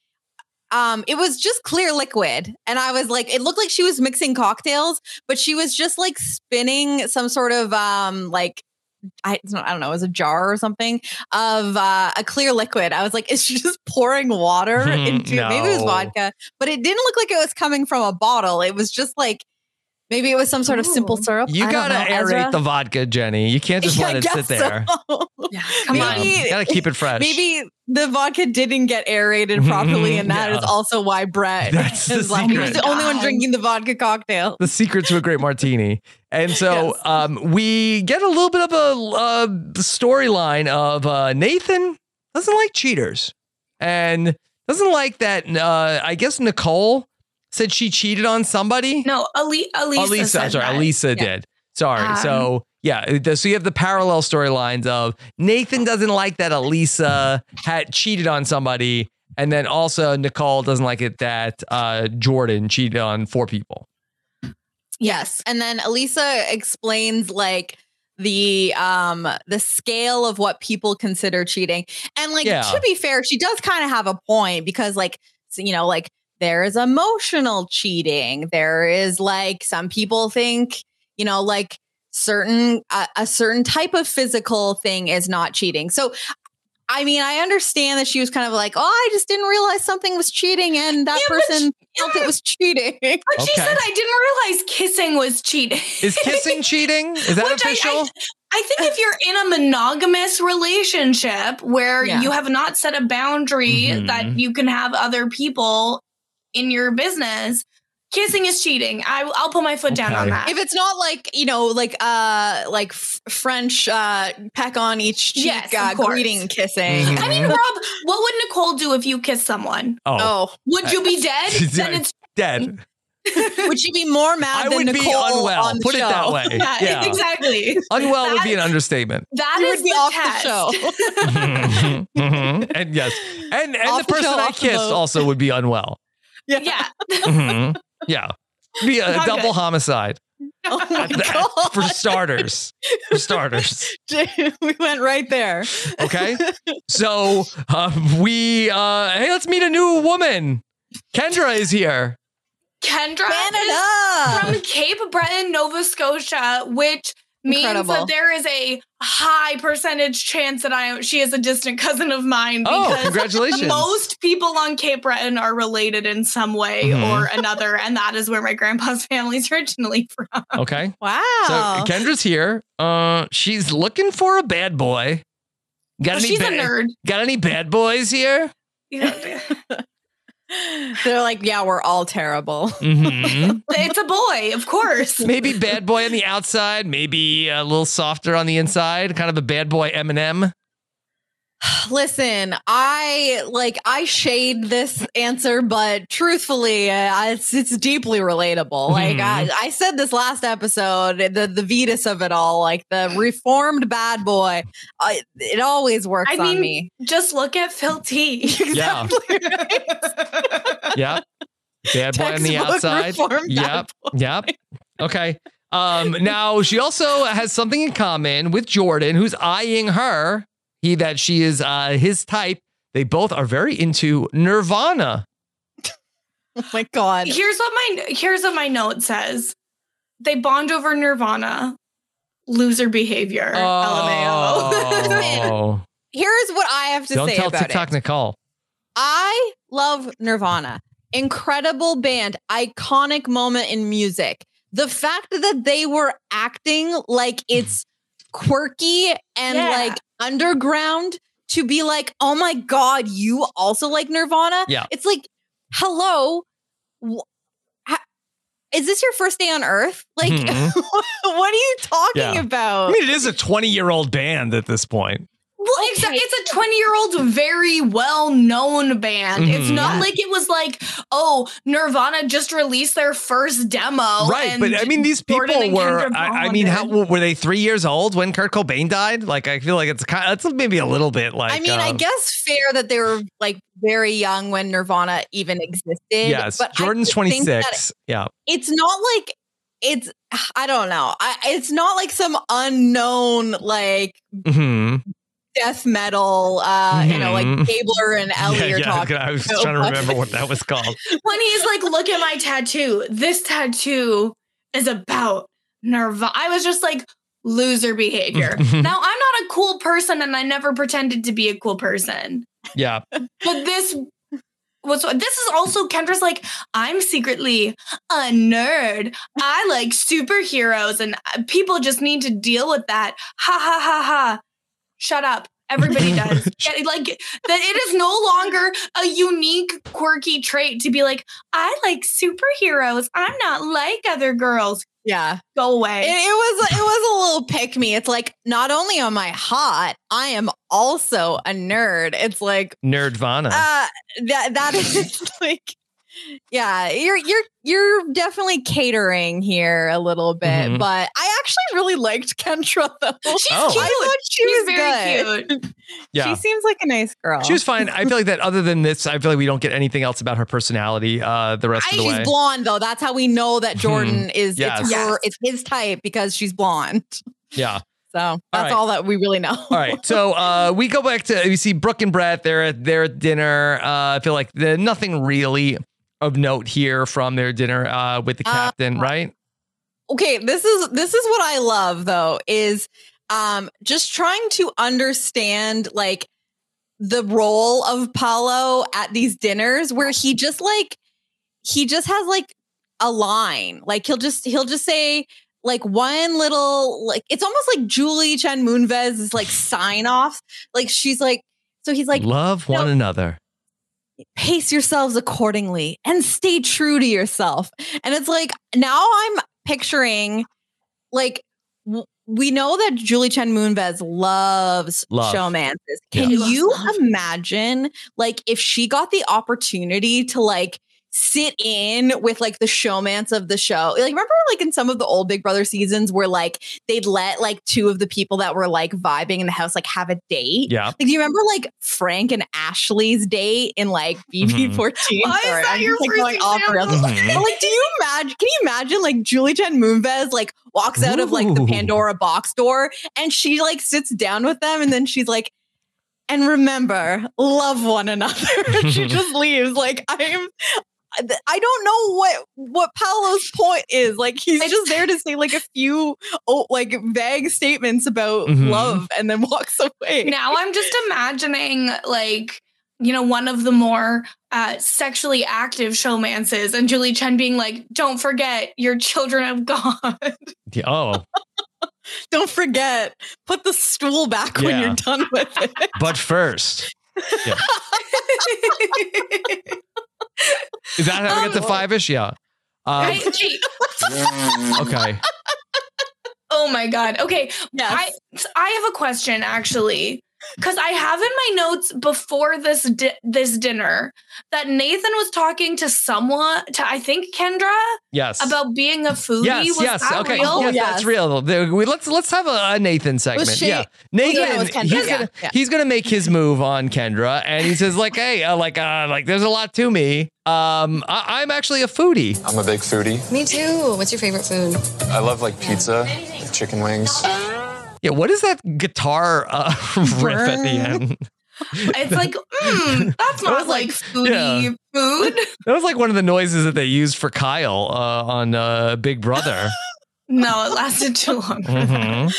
um it was just clear liquid. And I was like, it looked like she was mixing cocktails, but she was just like spinning some sort of um like I, it's not, I don't know, it was a jar or something of uh, a clear liquid. I was like, is she just pouring water into maybe it was No. vodka, but it didn't look like it was coming from a bottle. It was just like Maybe it was some sort of simple syrup. You I gotta don't know, aerate Ezra? the vodka, Jenny. You can't just Yeah, let I it sit guess there. so. Yeah, come on. Maybe, You gotta keep it fresh. maybe the vodka didn't get aerated properly, and that Yeah. is also why Brett That's the is like secret. he's the only one God. drinking the vodka cocktail. The secret to a great martini. And so Yes. um, we get a little bit of a uh, storyline of uh, Nathan doesn't like cheaters and doesn't like that. Uh, I guess Nicole said she cheated on somebody. No, Ali- Elisa. Elisa, said sorry, that. Elisa Yeah. did. Sorry. Um, so yeah, the- so you have the parallel storylines of Nathan doesn't like that Elisa had cheated on somebody, and then also Nicole doesn't like it that uh, Jordan cheated on four people. Yes. And then Elisa explains like the um the scale of what people consider cheating. And like Yeah. to be fair, she does kind of have a point because like so, you know, like there is emotional cheating. There is like some people think, you know, like certain uh, a certain type of physical thing is not cheating. So I mean, I understand that she was kind of like, oh, I just didn't realize something was cheating and that Yeah, but person she- felt it was cheating. But she Okay. said I didn't realize kissing was cheating. Is kissing cheating? Is that Which I- official? I, I think if you're in a monogamous relationship where Yeah. you have not set a boundary Mhm. that you can have other people in your business, kissing is cheating. I, I'll put my foot down on Okay. that. If it's not like, you know, like uh like f- French uh peck on each cheek Yes, of uh, course. greeting kissing. Mhm. I mean, Rob, what would Nicole do if you kissed someone? oh, Oh, Would you be dead? then it's dead. would she be more mad I than would be Nicole unwell. on the Put it show? that way. yeah, Yeah. exactly. Unwell would be an That- understatement. That She is would be the off test. the show. Mhm, mhm. And yes, and and Off the the person show, I off the kissed boat. also would be unwell. Yeah. Mhm. Yeah, be a Not double good. homicide Oh my for god. starters. For starters. We went right there. Okay, so uh, we uh, hey, let's meet a new woman. Kendra is here. Kendra is Canada. from Cape Breton, Nova Scotia, which means Incredible. that there is a high percentage chance that I she is a distant cousin of mine Oh, because congratulations. most people on Cape Breton are related in some way Mhm. or another, and that is where my grandpa's family is originally from. Okay, Wow. so Kendra's here. Uh, she's looking for a bad boy. Got Oh, any she's a bad, nerd. Got any bad boys here? Yeah. They're like, yeah, we're all terrible. Mm-hmm. It's a boy, of course. Maybe bad boy on the outside, maybe a little softer on the inside, kind of a bad boy Eminem. Listen, I like I shade this answer, but truthfully, uh, it's it's deeply relatable. Like I, I said this last episode, the the Vetus of it all, like the reformed bad boy, uh, it always works I on mean, me. just look at Phil T. Yeah. Yep. Bad boy on the Textbook outside. reformed Yep. bad Yep. Okay. Um, now she also has something in common with Jordan, who's eyeing her. He that she is uh, his type. They both are very into Nirvana. Oh my god! Here's what my here's what my note says. They bond over Nirvana. Loser behavior. L M A O. Oh. Here's what I have to Don't say tell about TikTok it. Nicole. I love Nirvana. Incredible band, iconic moment in music. The fact that they were acting like it's quirky and Yeah. like underground to be like, oh my God, you also like Nirvana? Yeah. It's like, hello. wh- ha- Is this your first day on Earth? Like, Mhm. what are you talking Yeah. about? I mean, it is a twenty-year-old band at this point. Well, it's, a, it's a twenty-year-old, very well-known band. It's Mhm. not Yeah. like it was like, oh, Nirvana just released their first demo. Right, and but I mean, these people Jordan and were. Kendra I, I mean, how bonded. were they? Three years old when Kurt Cobain died? Like, I feel like it's kind. Of, it's maybe a little bit like. I mean, I um, guess fair that they were like very young when Nirvana even existed. Yes, but I Jordan's think that twenty-six. Yeah. It's not like it's. I don't know. I, it's not like some unknown like hmm death metal. Uh, You know, like Mhm. Gabler and Ellie Yeah, are yeah. talking. I was about, trying to but- remember what that was called. When he's like, look at my tattoo. This tattoo is about Nirvana. I was just like, loser behavior. Mhm. Now, I'm not a cool person and I never pretended to be a cool person. Yeah. But this what's this is also Kendra's like, I'm secretly a nerd. I like superheroes and people just need to deal with that. Ha ha ha ha. Shut up. Everybody does. Like that it is no longer a unique, quirky trait to be like, I like superheroes. I'm not like other girls. Yeah. Go away. It, it was it was a little pick me. It's like, not only am I hot, I am also a nerd. It's like Nerdvana. Uh that that is like, yeah, you're you're you're definitely catering here a little bit, Mm-hmm. but I actually really liked Kendra though. She's Oh. cute. I thought she She's was very good. cute. Yeah. She seems like a nice girl. She was fine. I feel like that other than this, I feel like we don't get anything else about her personality uh, the rest I, of the she's way. blonde though. That's how we know that Jordan is Yes. it's her, Yes. it's his type because she's blonde. Yeah. So that's right. all that we really know. All right. So uh, we go back to, we see Brooke and Brett. They're at, they're at dinner. Uh, I feel like there's nothing really of note here from their dinner uh, with the captain, Uh, right? Okay, this is this is what I love though, is um just trying to understand like the role of Paulo at these dinners where he just like he just has like a line. Like he'll just he'll just say like one little like it's almost like Julie Chen Moonves is like sign off. Like she's like so he's like Love one no. another. pace yourselves accordingly and stay true to yourself. And it's like, now I'm picturing like, w- we know that Julie Chen Moonves loves Love. showmances. Can Yeah. you imagine like if she got the opportunity to like sit in with like the showmance of the show? Like, remember like in some of the old Big Brother seasons where like they'd let like two of the people that were like vibing in the house like have a date? Yeah. Like, do you remember like Frank and Ashley's date in like B B fourteen? Why is Sorry, that I'm your just, like, first going off the rails. example? Mhm. But, like, do you imagine? Can you imagine like Julie Chen Moonves like walks out of like the Ooh. Pandora box door and she like sits down with them and then she's like, and remember, love one another. She just leaves. Like I am. I don't know what what Paulo's point is. Like he's just there to say like a few oh, like vague statements about Mhm. love and then walks away. Now I'm just imagining like, you know, one of the more uh, sexually active showmances and Julie Chen being like, don't forget, you're children of God. Yeah, oh, Don't forget, put the stool back when Yeah. you're done with it. but first. Yeah. Is that how we get to Um, five-ish? Yeah. Um, I- wait. okay. Oh my God. Okay. Yes. I I have a question actually. Because I have in my notes before this di- this dinner that Nathan was talking to someone, to I think Kendra, Yes. about being a foodie. Yes, was yes, that okay, real? yes, Yes. that's real. There- we- let's let's have a, a Nathan segment. Shay- Yeah, Nathan, yeah, it was Kendra, he's yeah, gonna yeah. he's gonna make his move on Kendra, and he says like, hey, uh, like uh, like there's a lot to me. Um, I, I'm actually a foodie. I'm a big foodie. Me too. What's your favorite food? I love like pizza, like chicken wings. Yeah, what is that guitar uh, riff at the end? It's like, mm, that's That not was like, like- foodie yeah. food. That was like one of the noises that they used for Kyle uh, on uh, Big Brother. No, it lasted too long. Mhm.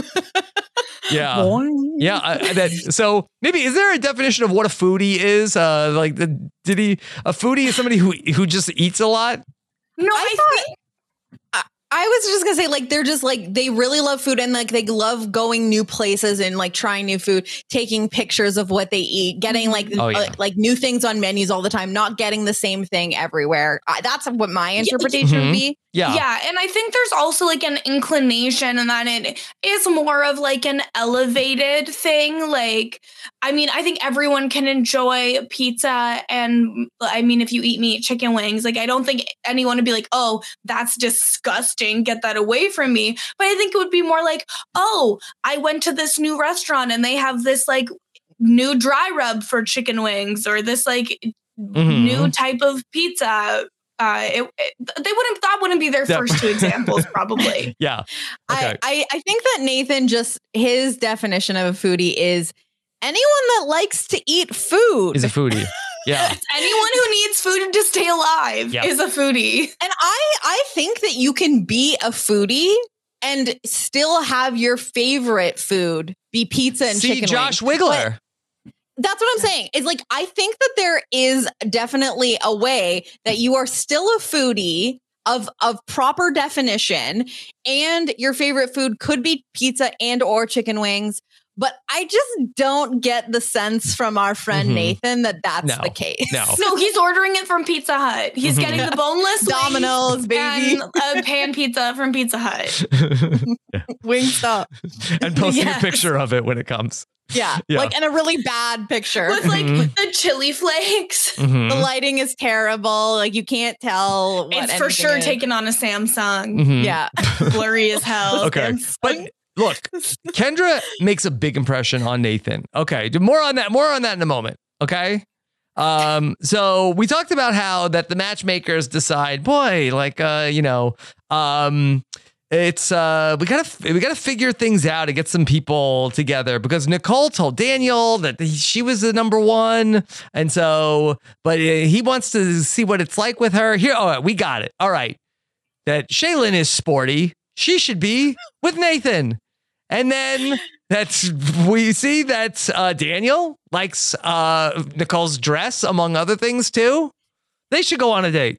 Yeah. Yeah, I, I- that, so maybe is there a definition of what a foodie is? Uh, like, the, did he a foodie is somebody who who just eats a lot? No, I I, thought- think I was just gonna say, like, they're just like they really love food and like they love going new places and like trying new food, taking pictures of what they eat, getting like Oh, yeah. uh, like new things on menus all the time, not getting the same thing everywhere. I, that's what my interpretation Mhm. would be. Yeah. yeah, and I think there's also like an inclination and that it is more of like an elevated thing. Like, I mean, I think everyone can enjoy pizza. And I mean, if you eat meat, chicken wings, like, I don't think anyone would be like, oh, that's disgusting. Get that away from me. But I think it would be more like, oh, I went to this new restaurant and they have this like new dry rub for chicken wings or this like Mhm. new type of pizza. Uh, it, it, they wouldn't. That wouldn't be their Yeah. first two examples, probably. Yeah. Okay. I, I I think that Nathan just his definition of a foodie is anyone that likes to eat food. Is a foodie. Yeah. Anyone who needs food to stay alive Yeah. is a foodie. And I I think that you can be a foodie and still have your favorite food be pizza and See chicken Josh wings. Wiggler. That's what I'm saying. It's like, I think that there is definitely a way that you are still a foodie of, of proper definition, and your favorite food could be pizza and or chicken wings. But I just don't get the sense from our friend mm-hmm. Nathan that that's no, the case. No. no, he's ordering it from Pizza Hut. He's getting the boneless Domino's, baby. And a pan pizza from Pizza Hut. Wingstop. And posting Yes. a picture of it when it comes. Yeah, Yeah. like in a really bad picture. With like Mhm. the chili flakes. Mhm. The lighting is terrible. Like you can't tell what It's for anything sure is. taken on a Samsung. Mhm. Yeah. Blurry as hell. Okay. Samsung. But look, Kendra makes a big impression on Nathan. Okay. More on that. More on that in a moment. Okay. Um, so we talked about how that the matchmakers decide, boy, like, uh, you know, um, it's, uh, we gotta, we gotta figure things out and get some people together, because Nicole told Daniel that he, she was the number one. And so, but uh, he wants to see what it's like with her here. Oh, we got it. All right. That Shaylin is sporty. She should be with Nathan. And then that's we see that uh, Daniel likes uh, Nicole's dress, among other things, too. They should go on a date.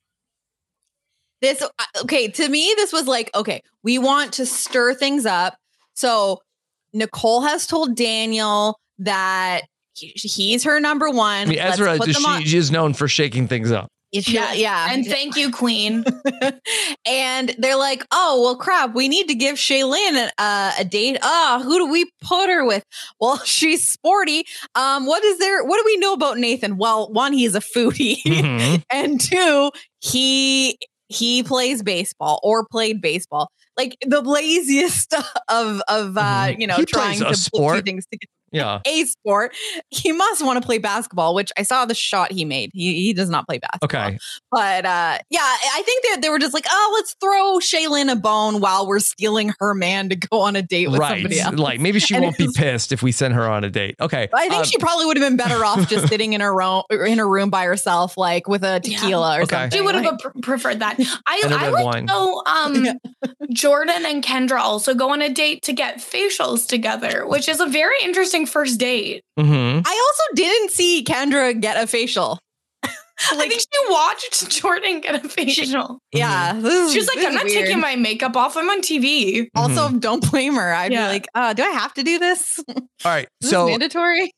This, okay, to me, this was like, okay, we want to stir things up. So Nicole has told Daniel that he, he's her number one. I mean, Let's Ezra, put just, them on- she is known for shaking things up. Yeah, yeah. And thank you, Queen. And they're like, oh, well, crap, we need to give Shaylin a, a date. Ah, who do we put her with? Well, she's sporty. Um, what is there? What do we know about Nathan? Well, one, he's a foodie. Mhm. And two, he he plays baseball or played baseball. Like the laziest of, of uh, Mhm. you know, He trying plays a to sport. put two things together. Yeah. A sport. He must want to play basketball, which I saw the shot he made. He he does not play basketball. Okay. But uh, yeah, I think that they were just like, oh, let's throw Shaylin a bone while we're stealing her man to go on a date with Right. somebody else. Like maybe she And won't be it's- pissed if we send her on a date. Okay. I think um, she probably would have been better off just sitting in her room, in her room by herself, like with a tequila or Okay. something. She would have Like, pr- preferred that. I, And a I red like wine. though um Jordan and Kendra also go on a date to get facials together, which is a very interesting first date. mhm. I also didn't see Kendra get a facial. I think she watched Jordan get a facial. Yeah, this is, She was like, this I'm is not weird. taking my makeup off. I'm on T V. Also, don't blame her. I'd Yeah. be like, uh, do I have to do this? Is All right. this So mandatory?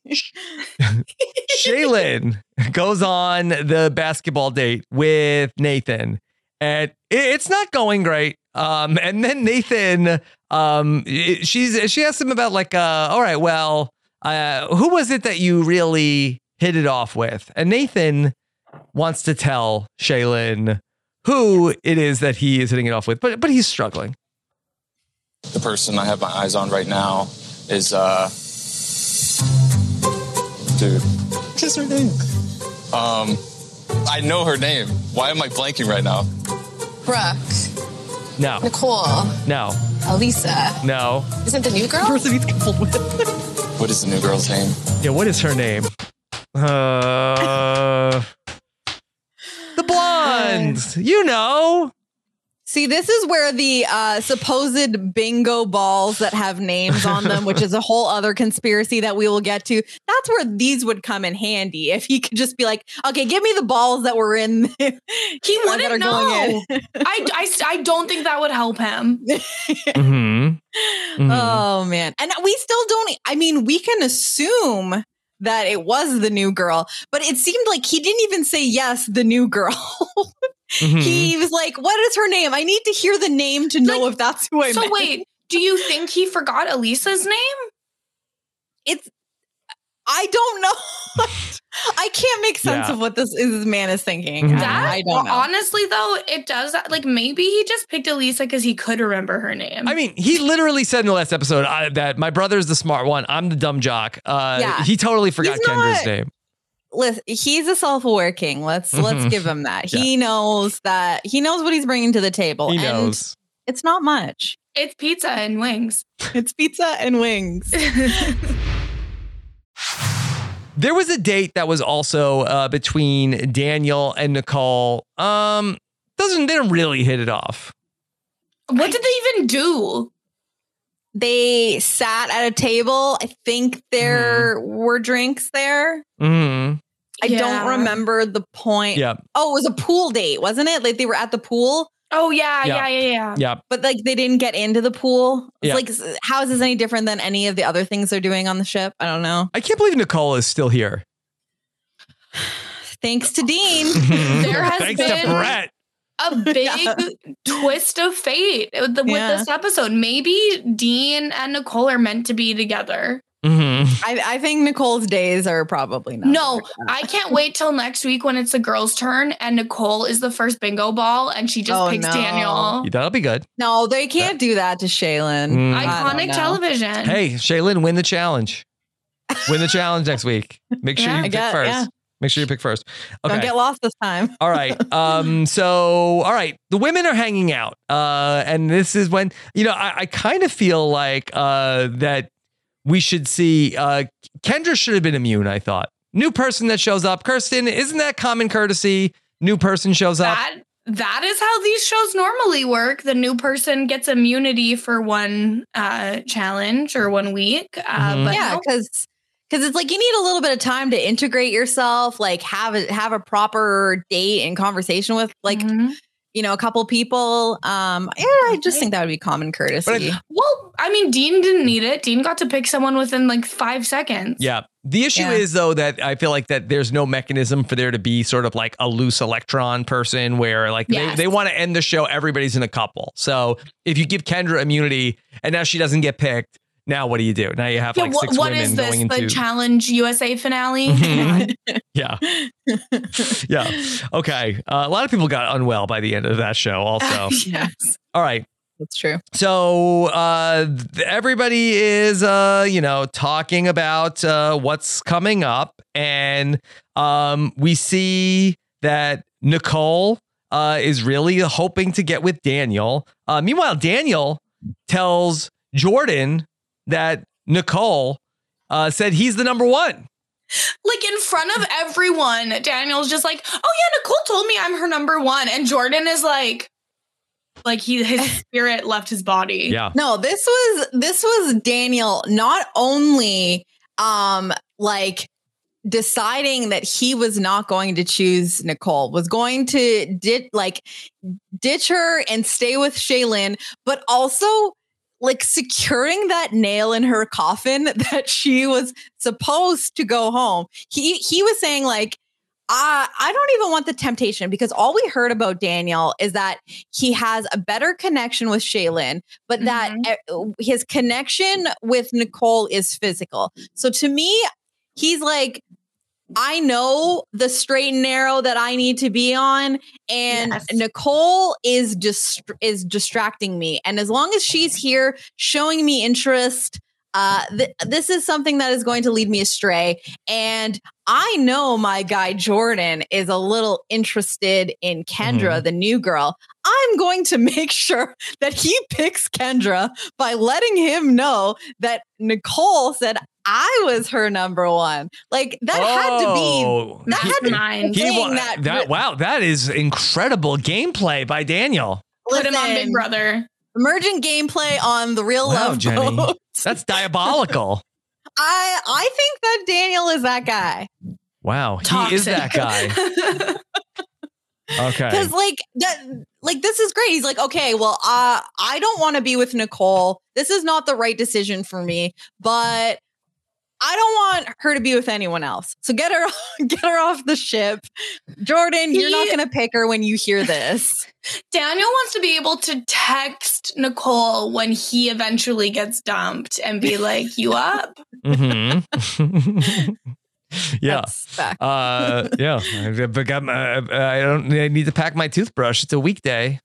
Shaylin goes on the basketball date with Nathan, and it- it's not going great. Um, and then Nathan, um, it- she's she asks him about like, uh, all right, well, uh, who was it that you really hit it off with? And Nathan wants to tell Shaylin who it is that he is hitting it off with, but but he's struggling. The person I have my eyes on right now is, uh, dude, what's her name? Um, I know her name. Why am I blanking right now? Brooke, No, Nicole, no, Elisa. no. Isn't the new girl? Person he's coupled with. What is the new girl's name? Yeah, what is her name? Uh, the blonde. You know. See, this is where the uh, supposed bingo balls that have names on them, which is a whole other conspiracy that we will get to. That's where these would come in handy. If he could just be like, okay, give me the balls that were in. He that wouldn't are going know. in. I, I, I don't think that would help him. Mm-hmm. Mhm. Oh, man. And we still don't, I mean, we can assume that it was the new girl, but it seemed like he didn't even say, yes, the new girl. Mhm. He was like, what is her name? I need to hear the name to know Like, if that's who I So meant. wait, do you think he forgot Elisa's name? It's I don't know. I can't make sense Yeah. of what this, this man is thinking. Mhm. I- That I, don't know. honestly though, it does like maybe he just picked Elisa because he could remember her name. I mean, he literally said in the last episode uh, that my brother's the smart one. I'm the dumb jock. Uh, Yeah. He totally forgot He's Kendra's not- name. Listen, he's a self-aware king. Let's let's Mhm. give him that. He knows that he knows what he's bringing to the table. He and knows. it's not much. it's pizza and wings. It's pizza and wings. There was a date that was also uh, between Daniel and Nicole. Um, doesn't they don't really hit it off? What did they even do? they sat at a table. I think there mm-hmm. were drinks there. Mm-hmm. I yeah. don't remember the point. Yeah. Oh, it was a pool date, wasn't it? Like they were at the pool. Oh yeah, yeah, yeah, yeah, yeah. Yeah. But like they didn't get into the pool. It's yeah. like, how is this any different than any of the other things they're doing on the ship? I don't know. I can't believe Nicole is still here. Thanks to Dean. There has Thanks been to Brett. a big yeah. twist of fate with, the, with Yeah. this episode. Maybe Dean and Nicole are meant to be together. Mm-hmm. I, I think Nicole's days are probably not. No, I can't wait till next week when it's the girls' turn and Nicole is the first bingo ball and she just Oh, picks no. Daniel. That'll be good. No, they can't do that to Shaylin. Mm. I don't Iconic know. television. Hey, Shaylin, win the challenge. Win the challenge next week. Make sure Yeah, you I pick get- first. yeah. Make sure you pick first. Okay. Don't get lost this time. All right. Um, so, all right. The women are hanging out. Uh, and this is when, you know, I, I kind of feel like uh, that we should see uh, Kendra should have been immune, I thought. New person that shows up. Kirsten, isn't that common courtesy? New person shows up. That, that is how these shows normally work. The new person gets immunity for one uh, challenge or one week. Uh, Mhm. but Yeah, no, because because it's like you need a little bit of time to integrate yourself, like have a have a proper date and conversation with like Mhm. you know a couple people. Um, yeah, I just think that would be common courtesy. But well, I mean, Dean didn't need it. Dean got to pick someone within like five seconds. Yeah. The issue Yeah. is, though, that I feel like that there's no mechanism for there to be sort of like a loose electron person where like Yes. they, they want to end the show. Everybody's in a couple. So if you give Kendra immunity and now she doesn't get picked, now what do you do? Now you have Yeah, like wha- six what women is this? going The into. Challenge U S A finale? Mhm. Yeah. Yeah. Okay. Uh, a lot of people got unwell by the end of that show also. Yes. All right. That's true. So uh, th- everybody is, uh, you know, talking about uh, what's coming up. And um, we see that Nicole uh, is really hoping to get with Daniel. Uh, meanwhile, Daniel tells Jordan that Nicole uh, said he's the number one. Like in front of everyone, Daniel's just like, oh yeah, Nicole told me I'm her number one. And Jordan is like, like he his spirit left his body. Yeah. No, this was this was Daniel not only um like deciding that he was not going to choose Nicole, was going to ditch like ditch her and stay with Shaylin, but also like securing that nail in her coffin that she was supposed to go home. He he was saying like, Uh, I don't even want the temptation because all we heard about Daniel is that he has a better connection with Shaylin, but that uh, his connection with Nicole is physical. So to me, he's like, I know the straight and narrow that I need to be on, and Yes. Nicole is just is distracting me. And as long as she's here showing me interest, uh, th- this is something that is going to lead me astray. And I know my guy Jordan is a little interested in Kendra, Mhm. the new girl. I'm going to make sure that he picks Kendra by letting him know that Nicole said I was her number one. Like that had to Oh, be that he- had to Mind. be He the wa- thing that, that wow, that is incredible gameplay by Daniel. Put him on Listen, Big Brother. emergent gameplay on the Real Wow, Love Jenny. Boat. That's diabolical. I I think that Daniel is that guy. Wow, he is that guy. Okay. Because like that, like this is great. He's like, okay, well, uh, I don't want to be with Nicole. This is not the right decision for me, but I don't want her to be with anyone else. So get her, get her off the ship. Jordan, you're not He- going to pick her when you hear this. Daniel wants to be able to text Nicole when he eventually gets dumped and be like, you up? Mm-hmm. Yeah. That's fact. Uh, yeah. I forgot my- I don't I need to pack my toothbrush. It's a weekday.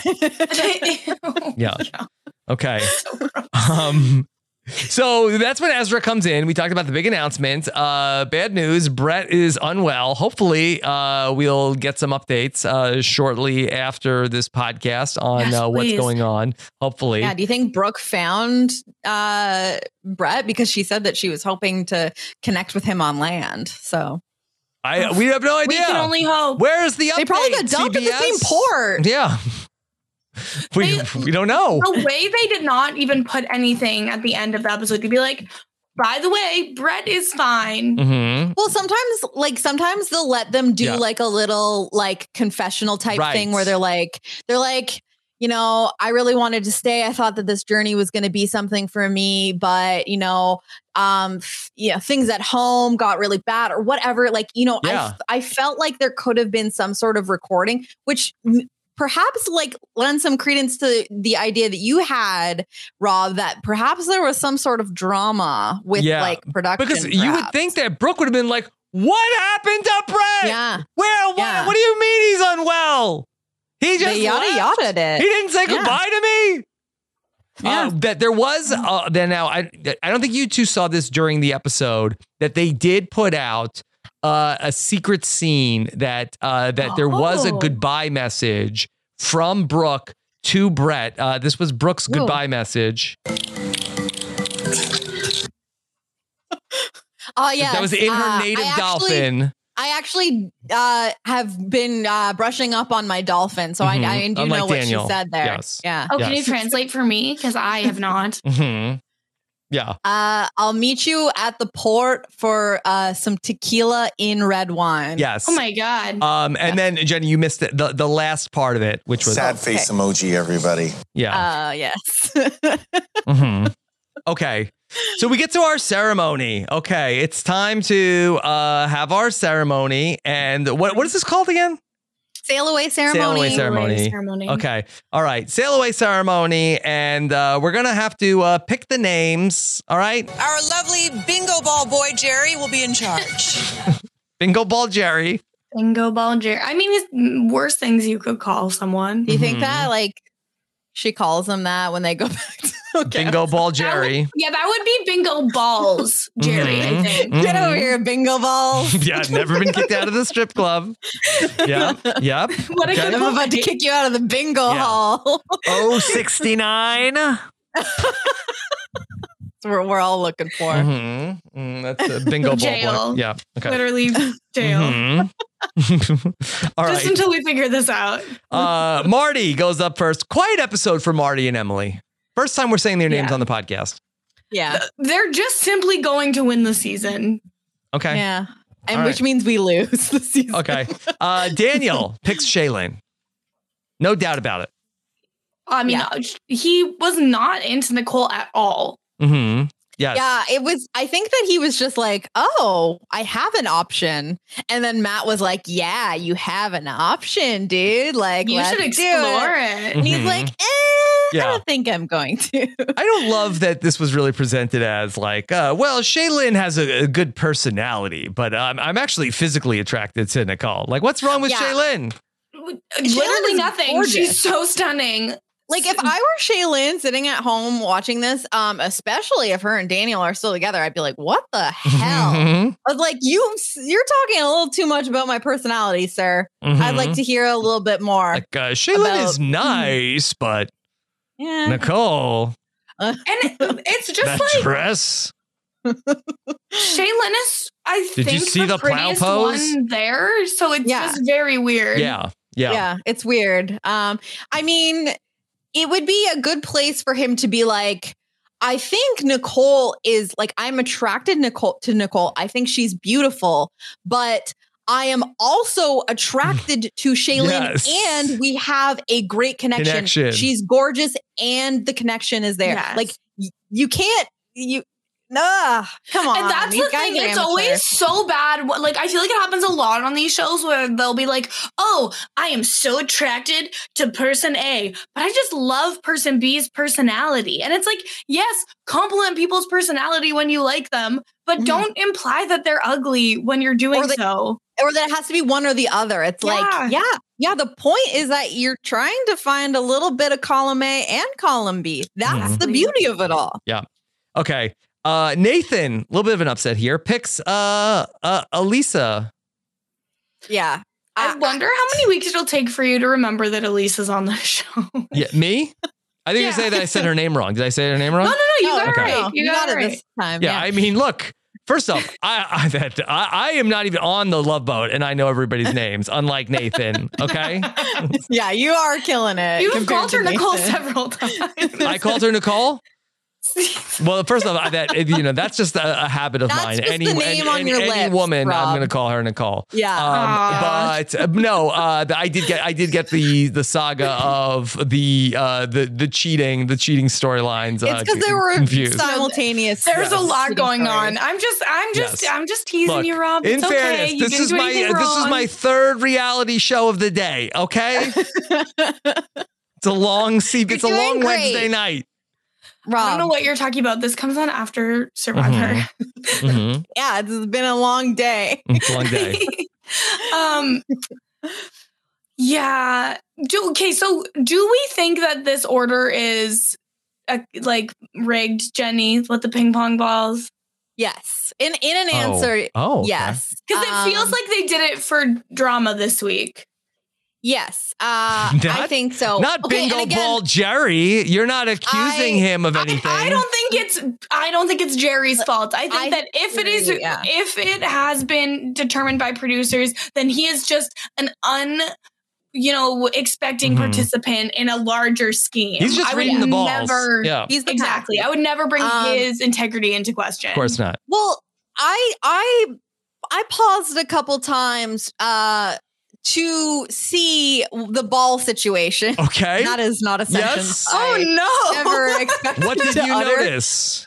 Yeah. Okay. Um, so that's when Ezra comes in. We talked about the big announcement. Uh, bad news. Brett is unwell. Hopefully, uh, we'll get some updates uh, shortly after this podcast on Yes, uh, what's please. going on. Hopefully. Yeah. Do you think Brooke found uh, Brett because she said that she was hoping to connect with him on land? So I we have no We idea. can only hope. Where's the update? they probably got dumped at the C B S? same port. Yeah. we we don't know. The way they did not even put anything at the end of the episode to be like, by the way, Brett is fine. Mm-hmm. Well, sometimes, like, sometimes they'll let them do Yeah. like a little like confessional type Right. thing where they're like, they're like, you know, I really wanted to stay. I thought that this journey was going to be something for me, but you know, um, f- you know, things at home got really bad or whatever. Like, you know, Yeah. I I felt like there could have been some sort of recording, which m- perhaps like lend some credence to the idea that you had, Rob, that perhaps there was some sort of drama with Yeah. like production. Because you would perhaps. think that Brooke would have been like, what happened to Brett? Yeah. Where? What, Yeah. what do you mean he's unwell? He just They yada left? yada it. He didn't say Yeah. goodbye to me. Yeah. Uh, that there was uh, then now I I don't think you two saw this during the episode that they did put out uh, a secret scene that uh, that there was a Oh. goodbye message from Brooke to Brett. Uh, this was Brooke's Whoa. goodbye message. Oh yeah, That was in her uh, native I actually- dolphin. I actually uh, have been uh, brushing up on my dolphin, so Mhm. I, I do Unlike know what Daniel. she said there. Yes. Yeah. Oh, can you Yes. translate for me? Because I have not. hmm Yeah. Uh, I'll meet you at the port for uh, some tequila in red wine. Yes. Oh my God. Um, and then Jenny, you missed it, the the last part of it, which was Sad face emoji, everybody. yeah. Uh, yes. Mhm. Okay. So we get to our ceremony. Okay, it's time to uh, have our ceremony. And what what is this called again? Sail away ceremony. Sail away ceremony. ceremony. Okay. All right. Sail away ceremony. And uh, we're going to have to uh, pick the names. All right. Our lovely bingo ball boy, Jerry, will be in charge. Bingo Ball Jerry. Bingo ball Jerry. I mean, it's worst things you could call someone. Do you think Mhm. that like she calls them that when they go back to okay. Bingo Ball That Jerry. would- yeah, that would be bingo balls, Jerry, Mhm. I think. Get Mhm. over here, bingo balls. Yeah, never been kicked out of the strip club. Yep. Yep. What a Okay. good I'm about to movie. kick you out of the bingo Yeah. hall. Oh, sixty-nine. That's what we're all looking for. Mm-hmm. Mm, that's a bingo ball Jail. boy. Yeah. Okay. Literally jail. Mhm. All Just right. until we figure this out. Uh, Marty goes up first. Quiet episode for Marty and Emily. First time we're saying their names Yeah. on the podcast. Yeah. They're just simply going to win the season. Okay. Yeah. And All which right. means we lose the season. Okay. Uh, Daniel picks Shaylin. No doubt about it. I mean, Yeah. uh, he was not into Nicole at all. Mm-hmm. Yes. Yeah, it was. I think that he was just like, "Oh, I have an option," and then Matt was like, "Yeah, you have an option, dude. Like, You let's should do explore it." it. And he's Mhm. like, eh, Yeah. "I don't think I'm going to." I don't love that this was really presented as like, uh, well, Shaylin has a, a good personality, but um, I'm actually physically attracted to Nicole. Like, what's wrong with Yeah. Shaylin? Literally is nothing. gorgeous. She's so stunning. Like, if I were Shaylin sitting at home watching this, um, especially if her and Daniel are still together, I'd be like, "What the hell?" Mhm. I was like, "You, you're talking a little too much about my personality, sir. I'd like to hear a little bit more." Like, uh, Shaylin About- is nice, but yeah. Nicole, And it, it's just that like dress. Shaylin is, I Did you think, see the plow prettiest pose? one there. So it's Yeah. just very weird. Yeah. Yeah. Yeah, it's weird. Um, I mean, it would be a good place for him to be like, I think Nicole is like, I'm attracted Nicole to Nicole. I think she's beautiful, but I am also attracted to Shaylin, Yes. and we have a great connection. Connection. She's gorgeous, and the connection is there. Yes. Like y- you can't you. Nah, come on. And that's these the guys thing. are It's amateurs. always so bad. What- Like, I feel like it happens a lot on these shows where they'll be like, oh, I am so attracted to person A, but I just love person B's personality. And it's like, yes, compliment people's personality when you like them, but Mhm. don't imply that they're ugly when you're doing Or they- so. or that it has to be one or the other. It's Yeah. like, yeah, yeah. The point is that you're trying to find a little bit of column A and column B. That's Mhm. the beauty of it all. Yeah. Okay. Uh, Nathan, a little bit of an upset here, picks uh, uh, Elisa. Yeah. I wonder how many weeks it'll take for you to remember that Elise is on the show. no, Yeah, me? I think you Yeah. say that I said her name wrong. Did I say her name wrong? no, no, you got okay. it right. No, You, got, it right. this time. Yeah, I mean, look, First off, I I, that, I I am not even on the Love Boat, and I know everybody's names, unlike Nathan. Okay. Yeah, you are killing it. You've compared called her to Nicole Nathan. several times. I called her Nicole. Well, first off, I- that you know that's just a, a habit of That's mine. just the name on your any lips, woman, I'm Rob. going to call her Nicole. Yeah. Um, but uh, no, uh, the- I did get I did get the the saga of the uh, the the cheating the cheating storylines. Uh, It's because there were confused. simultaneous. There's a uh, lot shooting going stories. on. I'm just, I'm just, Yes. I'm just teasing Look, you, Rob. in It's okay. fairness, You this didn't is do my anything this is wrong. my third reality show of the day. Okay, it's a long see. It's a doing long great. Wednesday night. Rob. I don't know what you're talking about. This comes on after Survivor. Mm-hmm. Yeah, it's been a long day. It's a long day. um, yeah. Do, okay, so do we think that this order is uh, like rigged, Jenny, with the ping pong balls? Yes. In in an Oh. answer, Oh, okay. yes. Because it Um, feels like they did it for drama this week. Yes. Uh, I Not- think so. Not Okay, and Bingo again, Ball Jerry. You're not accusing I- him of I, anything. I don't think it's I don't think it's Jerry's fault. I think I that if it is agree, yeah. if it has been determined by producers, then he is just an un you know expecting Mhm. participant in a larger scheme. He's just I would reading the balls. never Yeah. He's the exactly. captain. I would never bring Um, his integrity into question. Of course not. Well, I I I paused a couple times uh to see the ball situation. Okay. That is not a sentence. Yes. Oh I no! Ever expected What did to you utter. notice?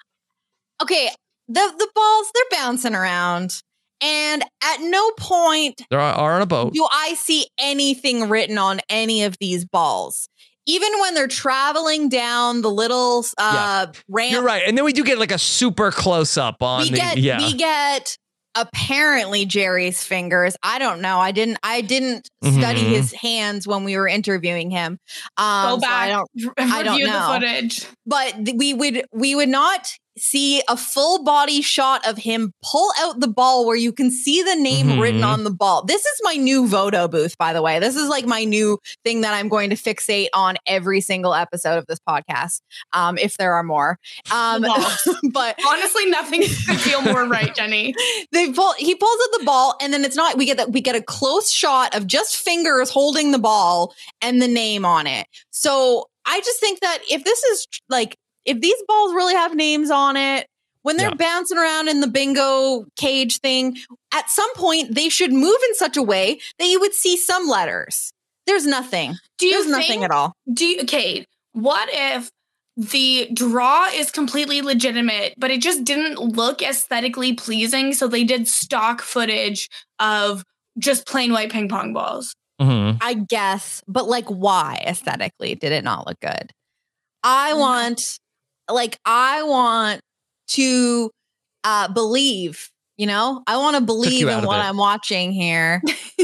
Okay, the the balls they're bouncing around, and at no point They are, are on a boat. do I see anything written on any of these balls. Even when they're traveling down the little uh, ramp, You're right. And then we do get like a super close up on we the get yeah. we get apparently Jerry's fingers. I don't know. I didn't I didn't study Mhm. his hands when we were interviewing him. Um, Go so back, I don't. r- I don't review the know. footage. But th- we would we would not see a full body shot of him pull out the ball where you can see the name Mhm. written on the ball. This is my new Voto booth, by the way. This is like my new thing that I'm going to fixate on every single episode of this podcast, um, if there are more. Um, Wow. but Honestly, nothing could feel more right, Jenny. they pull he pulls out the ball, and then it's not we get that we get a close shot of just fingers holding the ball and the name on it. So I just think that if this is like if these balls really have names on it, when they're Yeah. bouncing around in the bingo cage thing, at some point they should move in such a way that you would see some letters. There's nothing. Do you There's think, nothing at all. Do you, okay, what if the draw is completely legitimate, but it just didn't look aesthetically pleasing, so they did stock footage of just plain white ping pong balls? Mhm. I guess, but like, why aesthetically did it not look good? I want, like, I want to uh, believe. You know, I want to believe you in out of what it. I'm watching here,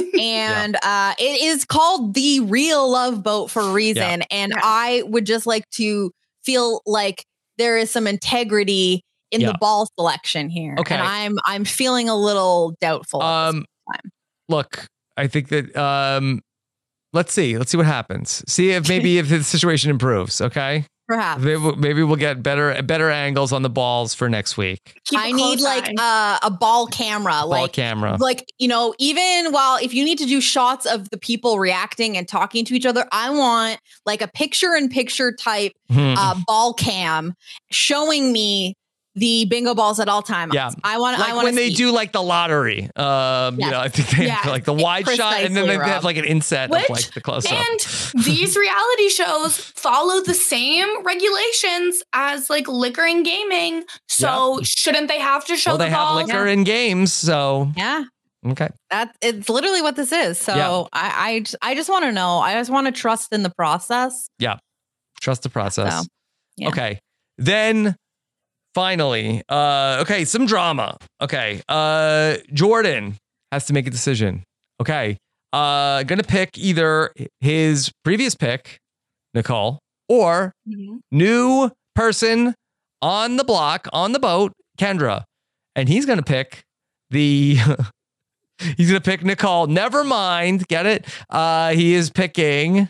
and uh, it is called The Real Love Boat for a reason. And Yeah. I would just like to feel like there is some integrity in Yeah. the ball selection here. Okay. And I'm I'm feeling a little doubtful. at this Um, time. Look, I think that um, let's see, let's see what happens. See if maybe if the situation improves. Okay, Perhaps. maybe, maybe we'll get better better angles on the balls for next week. Keep a I need close like eye. uh, a ball camera, Ball like camera. like you know, even while if you need to do shots of the people reacting and talking to each other, I want like a picture-in-picture type Hmm. uh, ball cam showing me the bingo balls at all times. Yeah. I want. Like I want when they see. do like the lottery, um, you Yes. know, I think they have Yes. like the wide shot, and then they Precisely, have Rob. like an inset Which- of like the close up. And these reality shows follow the same regulations as like liquor and gaming. So shouldn't they have to show Well, the they have balls? liquor in games, so Yeah. okay. That it's literally what this is. So Yeah. I I just, I just want to know. I just want to trust in the process. Yeah, trust the process. So, yeah. Okay, then finally, uh, okay, some drama. Okay, uh, Jordan has to make a decision. Okay, uh, gonna pick either his previous pick, Nicole, or Mhm. new person on the block on the boat, Kendra, and he's gonna pick the. He's gonna pick Nicole. Never mind. Get it? Uh, he is picking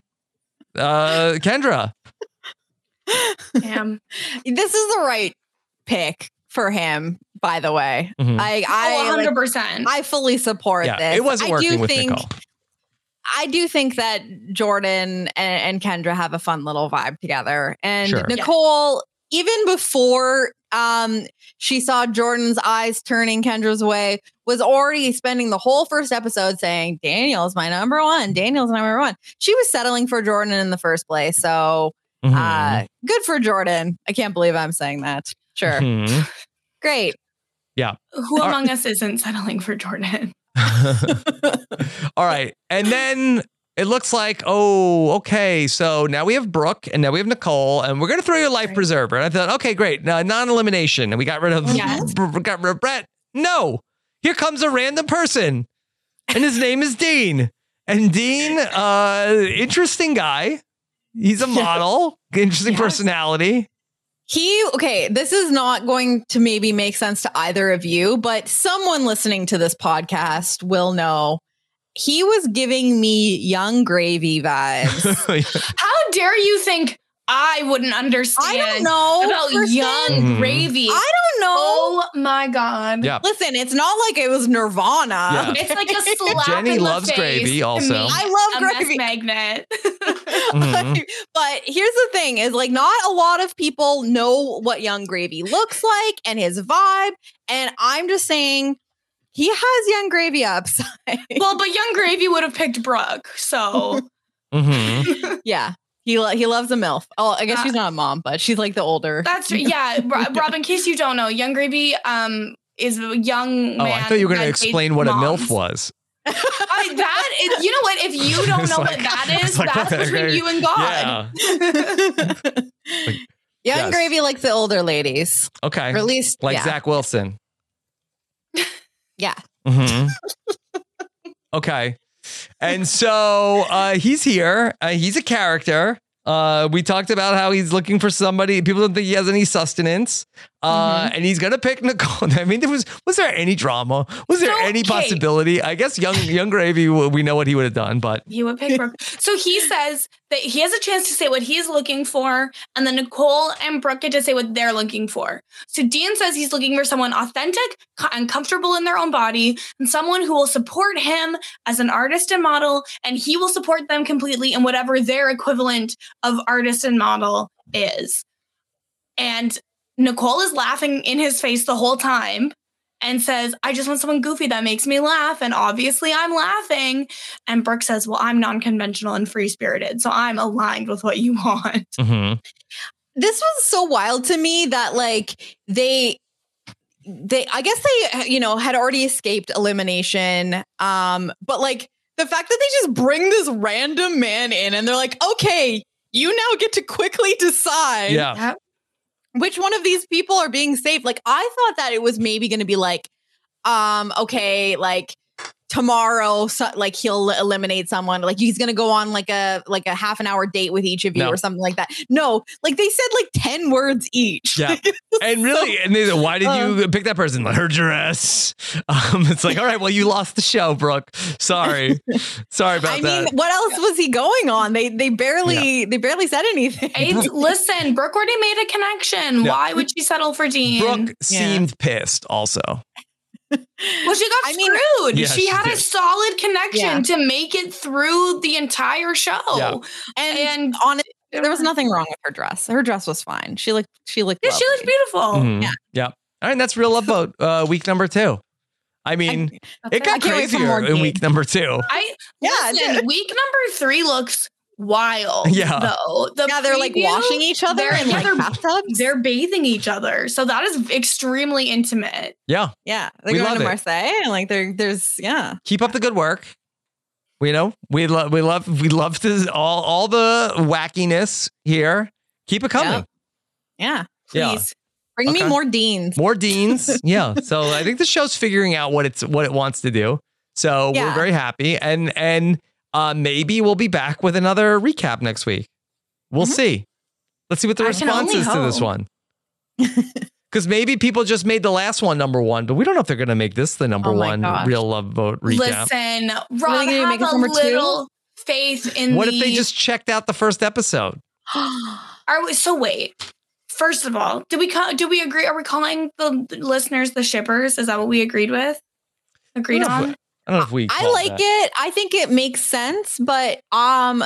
uh, Kendra. Damn. This is the right pick for him, by the way. Mhm. I, I, Oh, one hundred like, percent. I fully support Yeah, this. it wasn't I working do with think, Nicole. I do think that Jordan and, and Kendra have a fun little vibe together. And Sure. Nicole, even before um, she saw Jordan's eyes turning Kendra's way, was already spending the whole first episode saying, Daniel's my number one. Daniel's my number one. She was settling for Jordan in the first place. So Mhm. uh, good for Jordan. I can't believe I'm saying that. Sure. Mhm. Great. Yeah. Who All among us isn't settling for Jordan? All right. And then it looks like, oh, okay. So now we have Brooke and now we have Nicole, and we're going to throw you a life preserver. And I thought, okay, great. No, non-elimination. And we got rid of, Yes. we got rid of Brett. No, here comes a random person, and his name is Dean. And Dean, uh, interesting guy. He's a model, interesting Yes. personality. He, okay, this is not going to maybe make sense to either of you, but someone listening to this podcast will know he was giving me Young Gravy vibes. How dare you think I wouldn't understand I don't know. about Kristen. Young Mhm. Gravy? I don't know. Oh my God. Yeah. Listen, it's not like it was Nirvana. Yeah. It's like a slap Jenny in the loves face gravy to also. me, I love a mess gravy. magnet. Mhm. But here's the thing is like not a lot of people know what Young Gravy looks like and his vibe. And I'm just saying he has Young Gravy upside. Well, but Young Gravy would have picked Brooke. So Mhm. Yeah. He lo- he loves a MILF. Oh, I guess Uh, she's not a mom, but she's like the older. that's yeah. Ro- Rob, in case you don't know, Young Gravy um is a young Oh, man. I thought you were going to that explain dates what a moms. MILF was. I, that is, you know what? If you don't It's know like- what that it's is, like, that's okay, between okay. you and God. Yeah. Young Yes. Gravy likes the older ladies. Okay. Or at least Like yeah. Zach Wilson. Yeah. hmm Okay. And so uh, he's here. Uh, he's a character. Uh, we talked about how he's looking for somebody. People don't think he has any sustenance. Uh, Mm-hmm. And he's gonna pick Nicole. I mean, there was was there any drama? Was there So, any okay. possibility? I guess young young Gravy. We know what he would have done, but He would pick Brooke. So he says that he has a chance to say what he's looking for, and then Nicole and Brooke get to say what they're looking for. So Dean says he's looking for someone authentic co- and comfortable in their own body, and someone who will support him as an artist and model, and he will support them completely in whatever their equivalent of artist and model is. And Nicole is laughing in his face the whole time and says, I just want someone goofy that makes me laugh. And obviously I'm laughing. And Brooke says, well, I'm non-conventional and free-spirited, so I'm aligned with what you want. Mhm. This was so wild to me that like they they I guess they you know had already escaped elimination. Um, but like the fact that they just bring this random man in and they're like, okay, you now get to quickly decide yeah. which one of these people are being saved. Like I thought that it was maybe going to be like, um, okay, like tomorrow, so, like he'll eliminate someone. Like he's going to go on like a like a half an hour date with each of you No. or something like that. No, like they said like ten words each. Yeah. And really, and they, why did Uh. you pick that person? Her dress. Um, it's like, all right, well, you lost the show, Brooke. Sorry, sorry about I that. mean, what else was he going on? They they barely they barely said anything. It's, listen, Brooke already made a connection. Yeah. Why would she settle for Dean? Brooke seemed pissed. Also, Well, she got I mean- screwed. Yeah, she she had a did. solid connection Yeah. to make it through the entire show. Yeah. and, And on it, there was nothing wrong with her dress. Her dress was fine. She looked she looked yeah, she looks lovely. beautiful. Mhm. yeah. yeah. All right, that's Real Love Boat, uh, week number two. I mean, That's it got I can't wait for crazier more in Dean. week number two. I Yeah, it listen. did. Week number three looks wild. Yeah. though the Yeah, they're like preview, washing each other they're- in yeah, like they're- bathtubs. They're bathing each other, so that is extremely intimate. Yeah, Yeah, they're We going love to it. Marseille and like there there's yeah. keep up the good work. We know we love we love we love to all all the wackiness here. Keep it coming. Yeah. Yeah. Please. Bring Okay. me more Deans. More Deans. Yeah. So I think the show's figuring out what it's what it wants to do. So we're Yeah. very happy. And and uh maybe we'll be back with another recap next week. We'll Mhm. see. Let's see what the I can response only is to this hope. one. Because maybe people just made the last one number one, but we don't know if they're gonna make this the number Oh my one gosh. Real Love Vote recap. Listen, Are Rob, they gonna have make us a number two? little faith in What the. if they just checked out the first episode? Are we, so wait. First of all, do we call, do we agree? Are we calling the listeners the shippers? Is that what we agreed with? Agreed I don't know on? if- I don't know if we. I call like that. it. I think it makes sense, but um,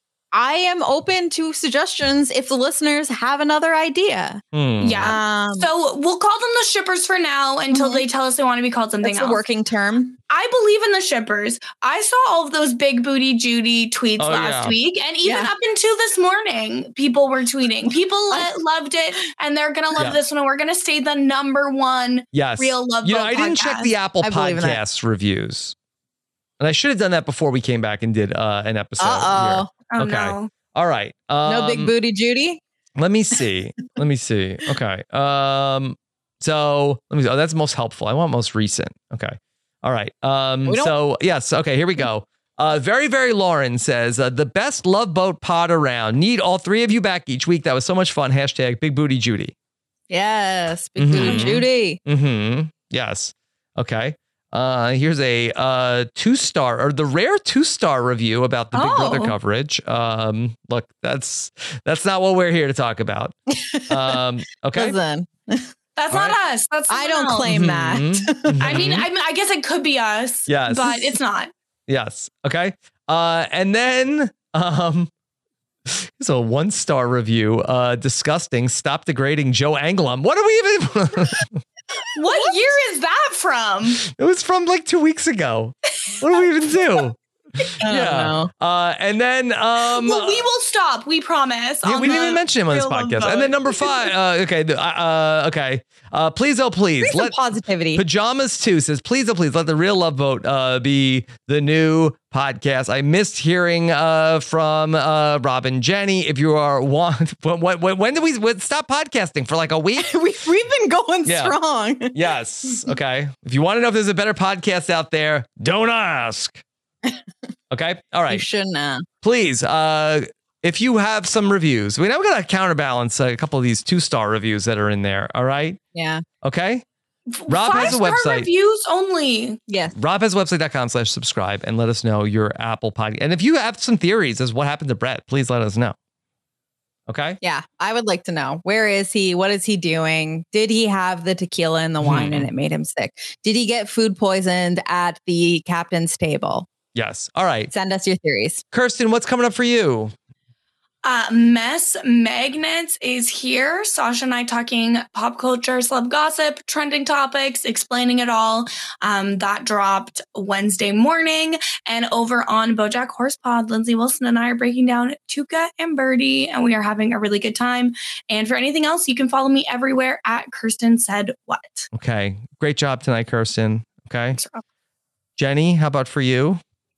I am open to suggestions if the listeners have another idea. Hmm. Yeah. Um, So we'll call them the shippers for now until Mhm. they tell us they want to be called something that's else. a working term. I believe in the shippers. I saw all of those big booty Judy tweets Oh, last yeah. week, and even Yeah. up until this morning, people were tweeting. People I- lo- loved it, and they're gonna love Yeah. this one. And we're gonna stay the number one Yes. Real Love You know, Boat I didn't check podcast. the Apple I believe in that. Podcasts reviews, and I should have done that before we came back and did uh, an episode. Uh here. oh. Oh Okay. no. All right. Um, No big booty Judy. Let me see. Let me see. Okay. Um. So let me. Oh, that's most helpful. I want most recent. Okay. All right. Um. We don't- So yes. Okay. Here we go. Uh, very, very Lauren says uh, the best Love Boat pod around. Need all three of you back each week. That was so much fun. Hashtag Big Booty Judy. Yes, big booty Mhm. Judy. Mm-hmm. Yes. Okay. Uh, here's a uh two star or the rare two star review about the Big Brother Oh. coverage. Um, look, that's that's not what we're here to talk about. Um, okay. Listen, That's All not right. us. That's I someone don't else. claim that. Mhm. I mean, Mhm. I mean, I guess it could be us. Yes. But it's not. Yes. Okay. Uh, and then um, it's a one star review. Uh, disgusting. Stop degrading Joe Anglum. What are we even? What year is that from? It was from like two weeks ago. What do we even do? I don't know. Uh, and then um, Well, we will stop. We promise. yeah, on we didn't the even mention him on this Real Love podcast. Boat. And then number five. Uh, okay. the- Uh, okay. Uh, please, oh please, Bring some let positivity. Pajamas two says, please, oh please, let the Real Love Boat uh, be the new podcast. I missed hearing uh, from uh, Rob and Jenny. If you are want, when, when, when did we when, stop podcasting for like a week? we, we've been going Yeah. strong. Yes. Okay. If you want to know if there's a better podcast out there, don't ask. Okay. All You right. shouldn't have. Please, uh, if you have some reviews, we now we got to counterbalance a couple of these two star reviews that are in there. All right. Yeah. Okay. Rob has a Five-star website. reviews only. Yes. Rob has website.com slash subscribe and let us know your Apple podcast. And if you have some theories as what happened to Brett, please let us know. Okay. Yeah. I would like to know, where is he? What is he doing? Did he have the tequila and the wine Hmm. and it made him sick? Did he get food poisoned at the captain's table? Yes. All right. Send us your theories. Kirsten, what's coming up for you? Uh, Mess Magnets is here. Sasha and I talking pop culture, celeb gossip, trending topics, explaining it all. Um, that dropped Wednesday morning. And over on BoJack Horsepod, Lindsay Wilson and I are breaking down Tuca and Birdie, and we are having a really good time. And for anything else, you can follow me everywhere at Kirsten Said What. Okay. Great job tonight, Kirsten. Okay. Thanks, Rob. Jenny, how about for you?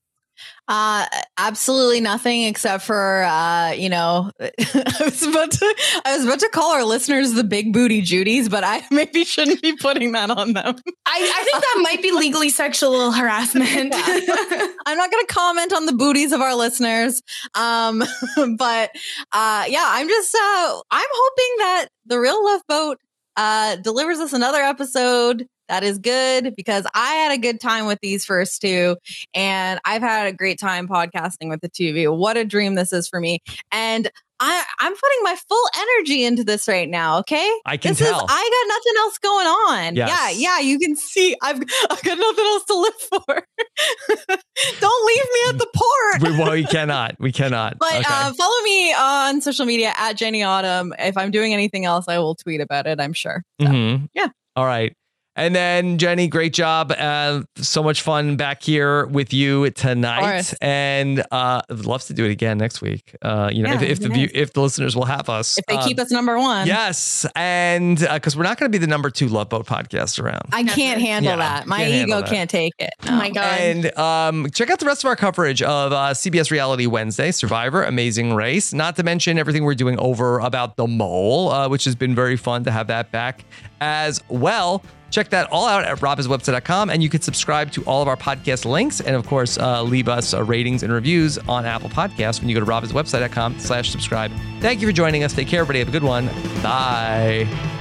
Uh, absolutely nothing except for, uh, you know, I was about to, I was about to call our listeners the big booty Judies, but I maybe shouldn't be putting that on them. I, I think that might be legally sexual harassment. I'm not going to comment on the booties of our listeners. Um, but, uh, yeah, I'm just, uh, I'm hoping that the Real Love Boat, uh, delivers us another episode that is good, because I had a good time with these first two, and I've had a great time podcasting with the two of you. What a dream this is for me. And I, I'm putting my full energy into this right now. Okay. I can this tell. Is, I got nothing else going on. Yes. Yeah. Yeah. You can see I've, I've got nothing else to live for. Don't leave me at the port. We, well, we cannot. We cannot. But Okay. uh, follow me on social media at Jenny Autumn. If I'm doing anything else, I will tweet about it, I'm sure. So, Mhm. yeah. All right. And then Jenny, great job. Uh, so much fun back here with you tonight. course. And uh, I'd love to do it again next week. Uh, you know, Yeah, if, if the it'd be view, nice. if the listeners will have us. If they Um, keep us number one. Yes. And because we're not going to be the number two Love Boat podcast around. I can't handle Yeah, that. My can't handle ego that. can't take it. Oh my No. God. And um, check out the rest of our coverage of uh, C B S Reality Wednesday, Survivor, Amazing Race, not to mention everything we're doing over about The Mole, uh, which has been very fun to have that back as well. Check that all out at rob his website dot com, and you can subscribe to all of our podcast links, and of course, uh, leave us uh, ratings and reviews on Apple Podcasts when you go to rob his website dot com slash subscribe. Thank you for joining us. Take care, everybody. Have a good one. Bye.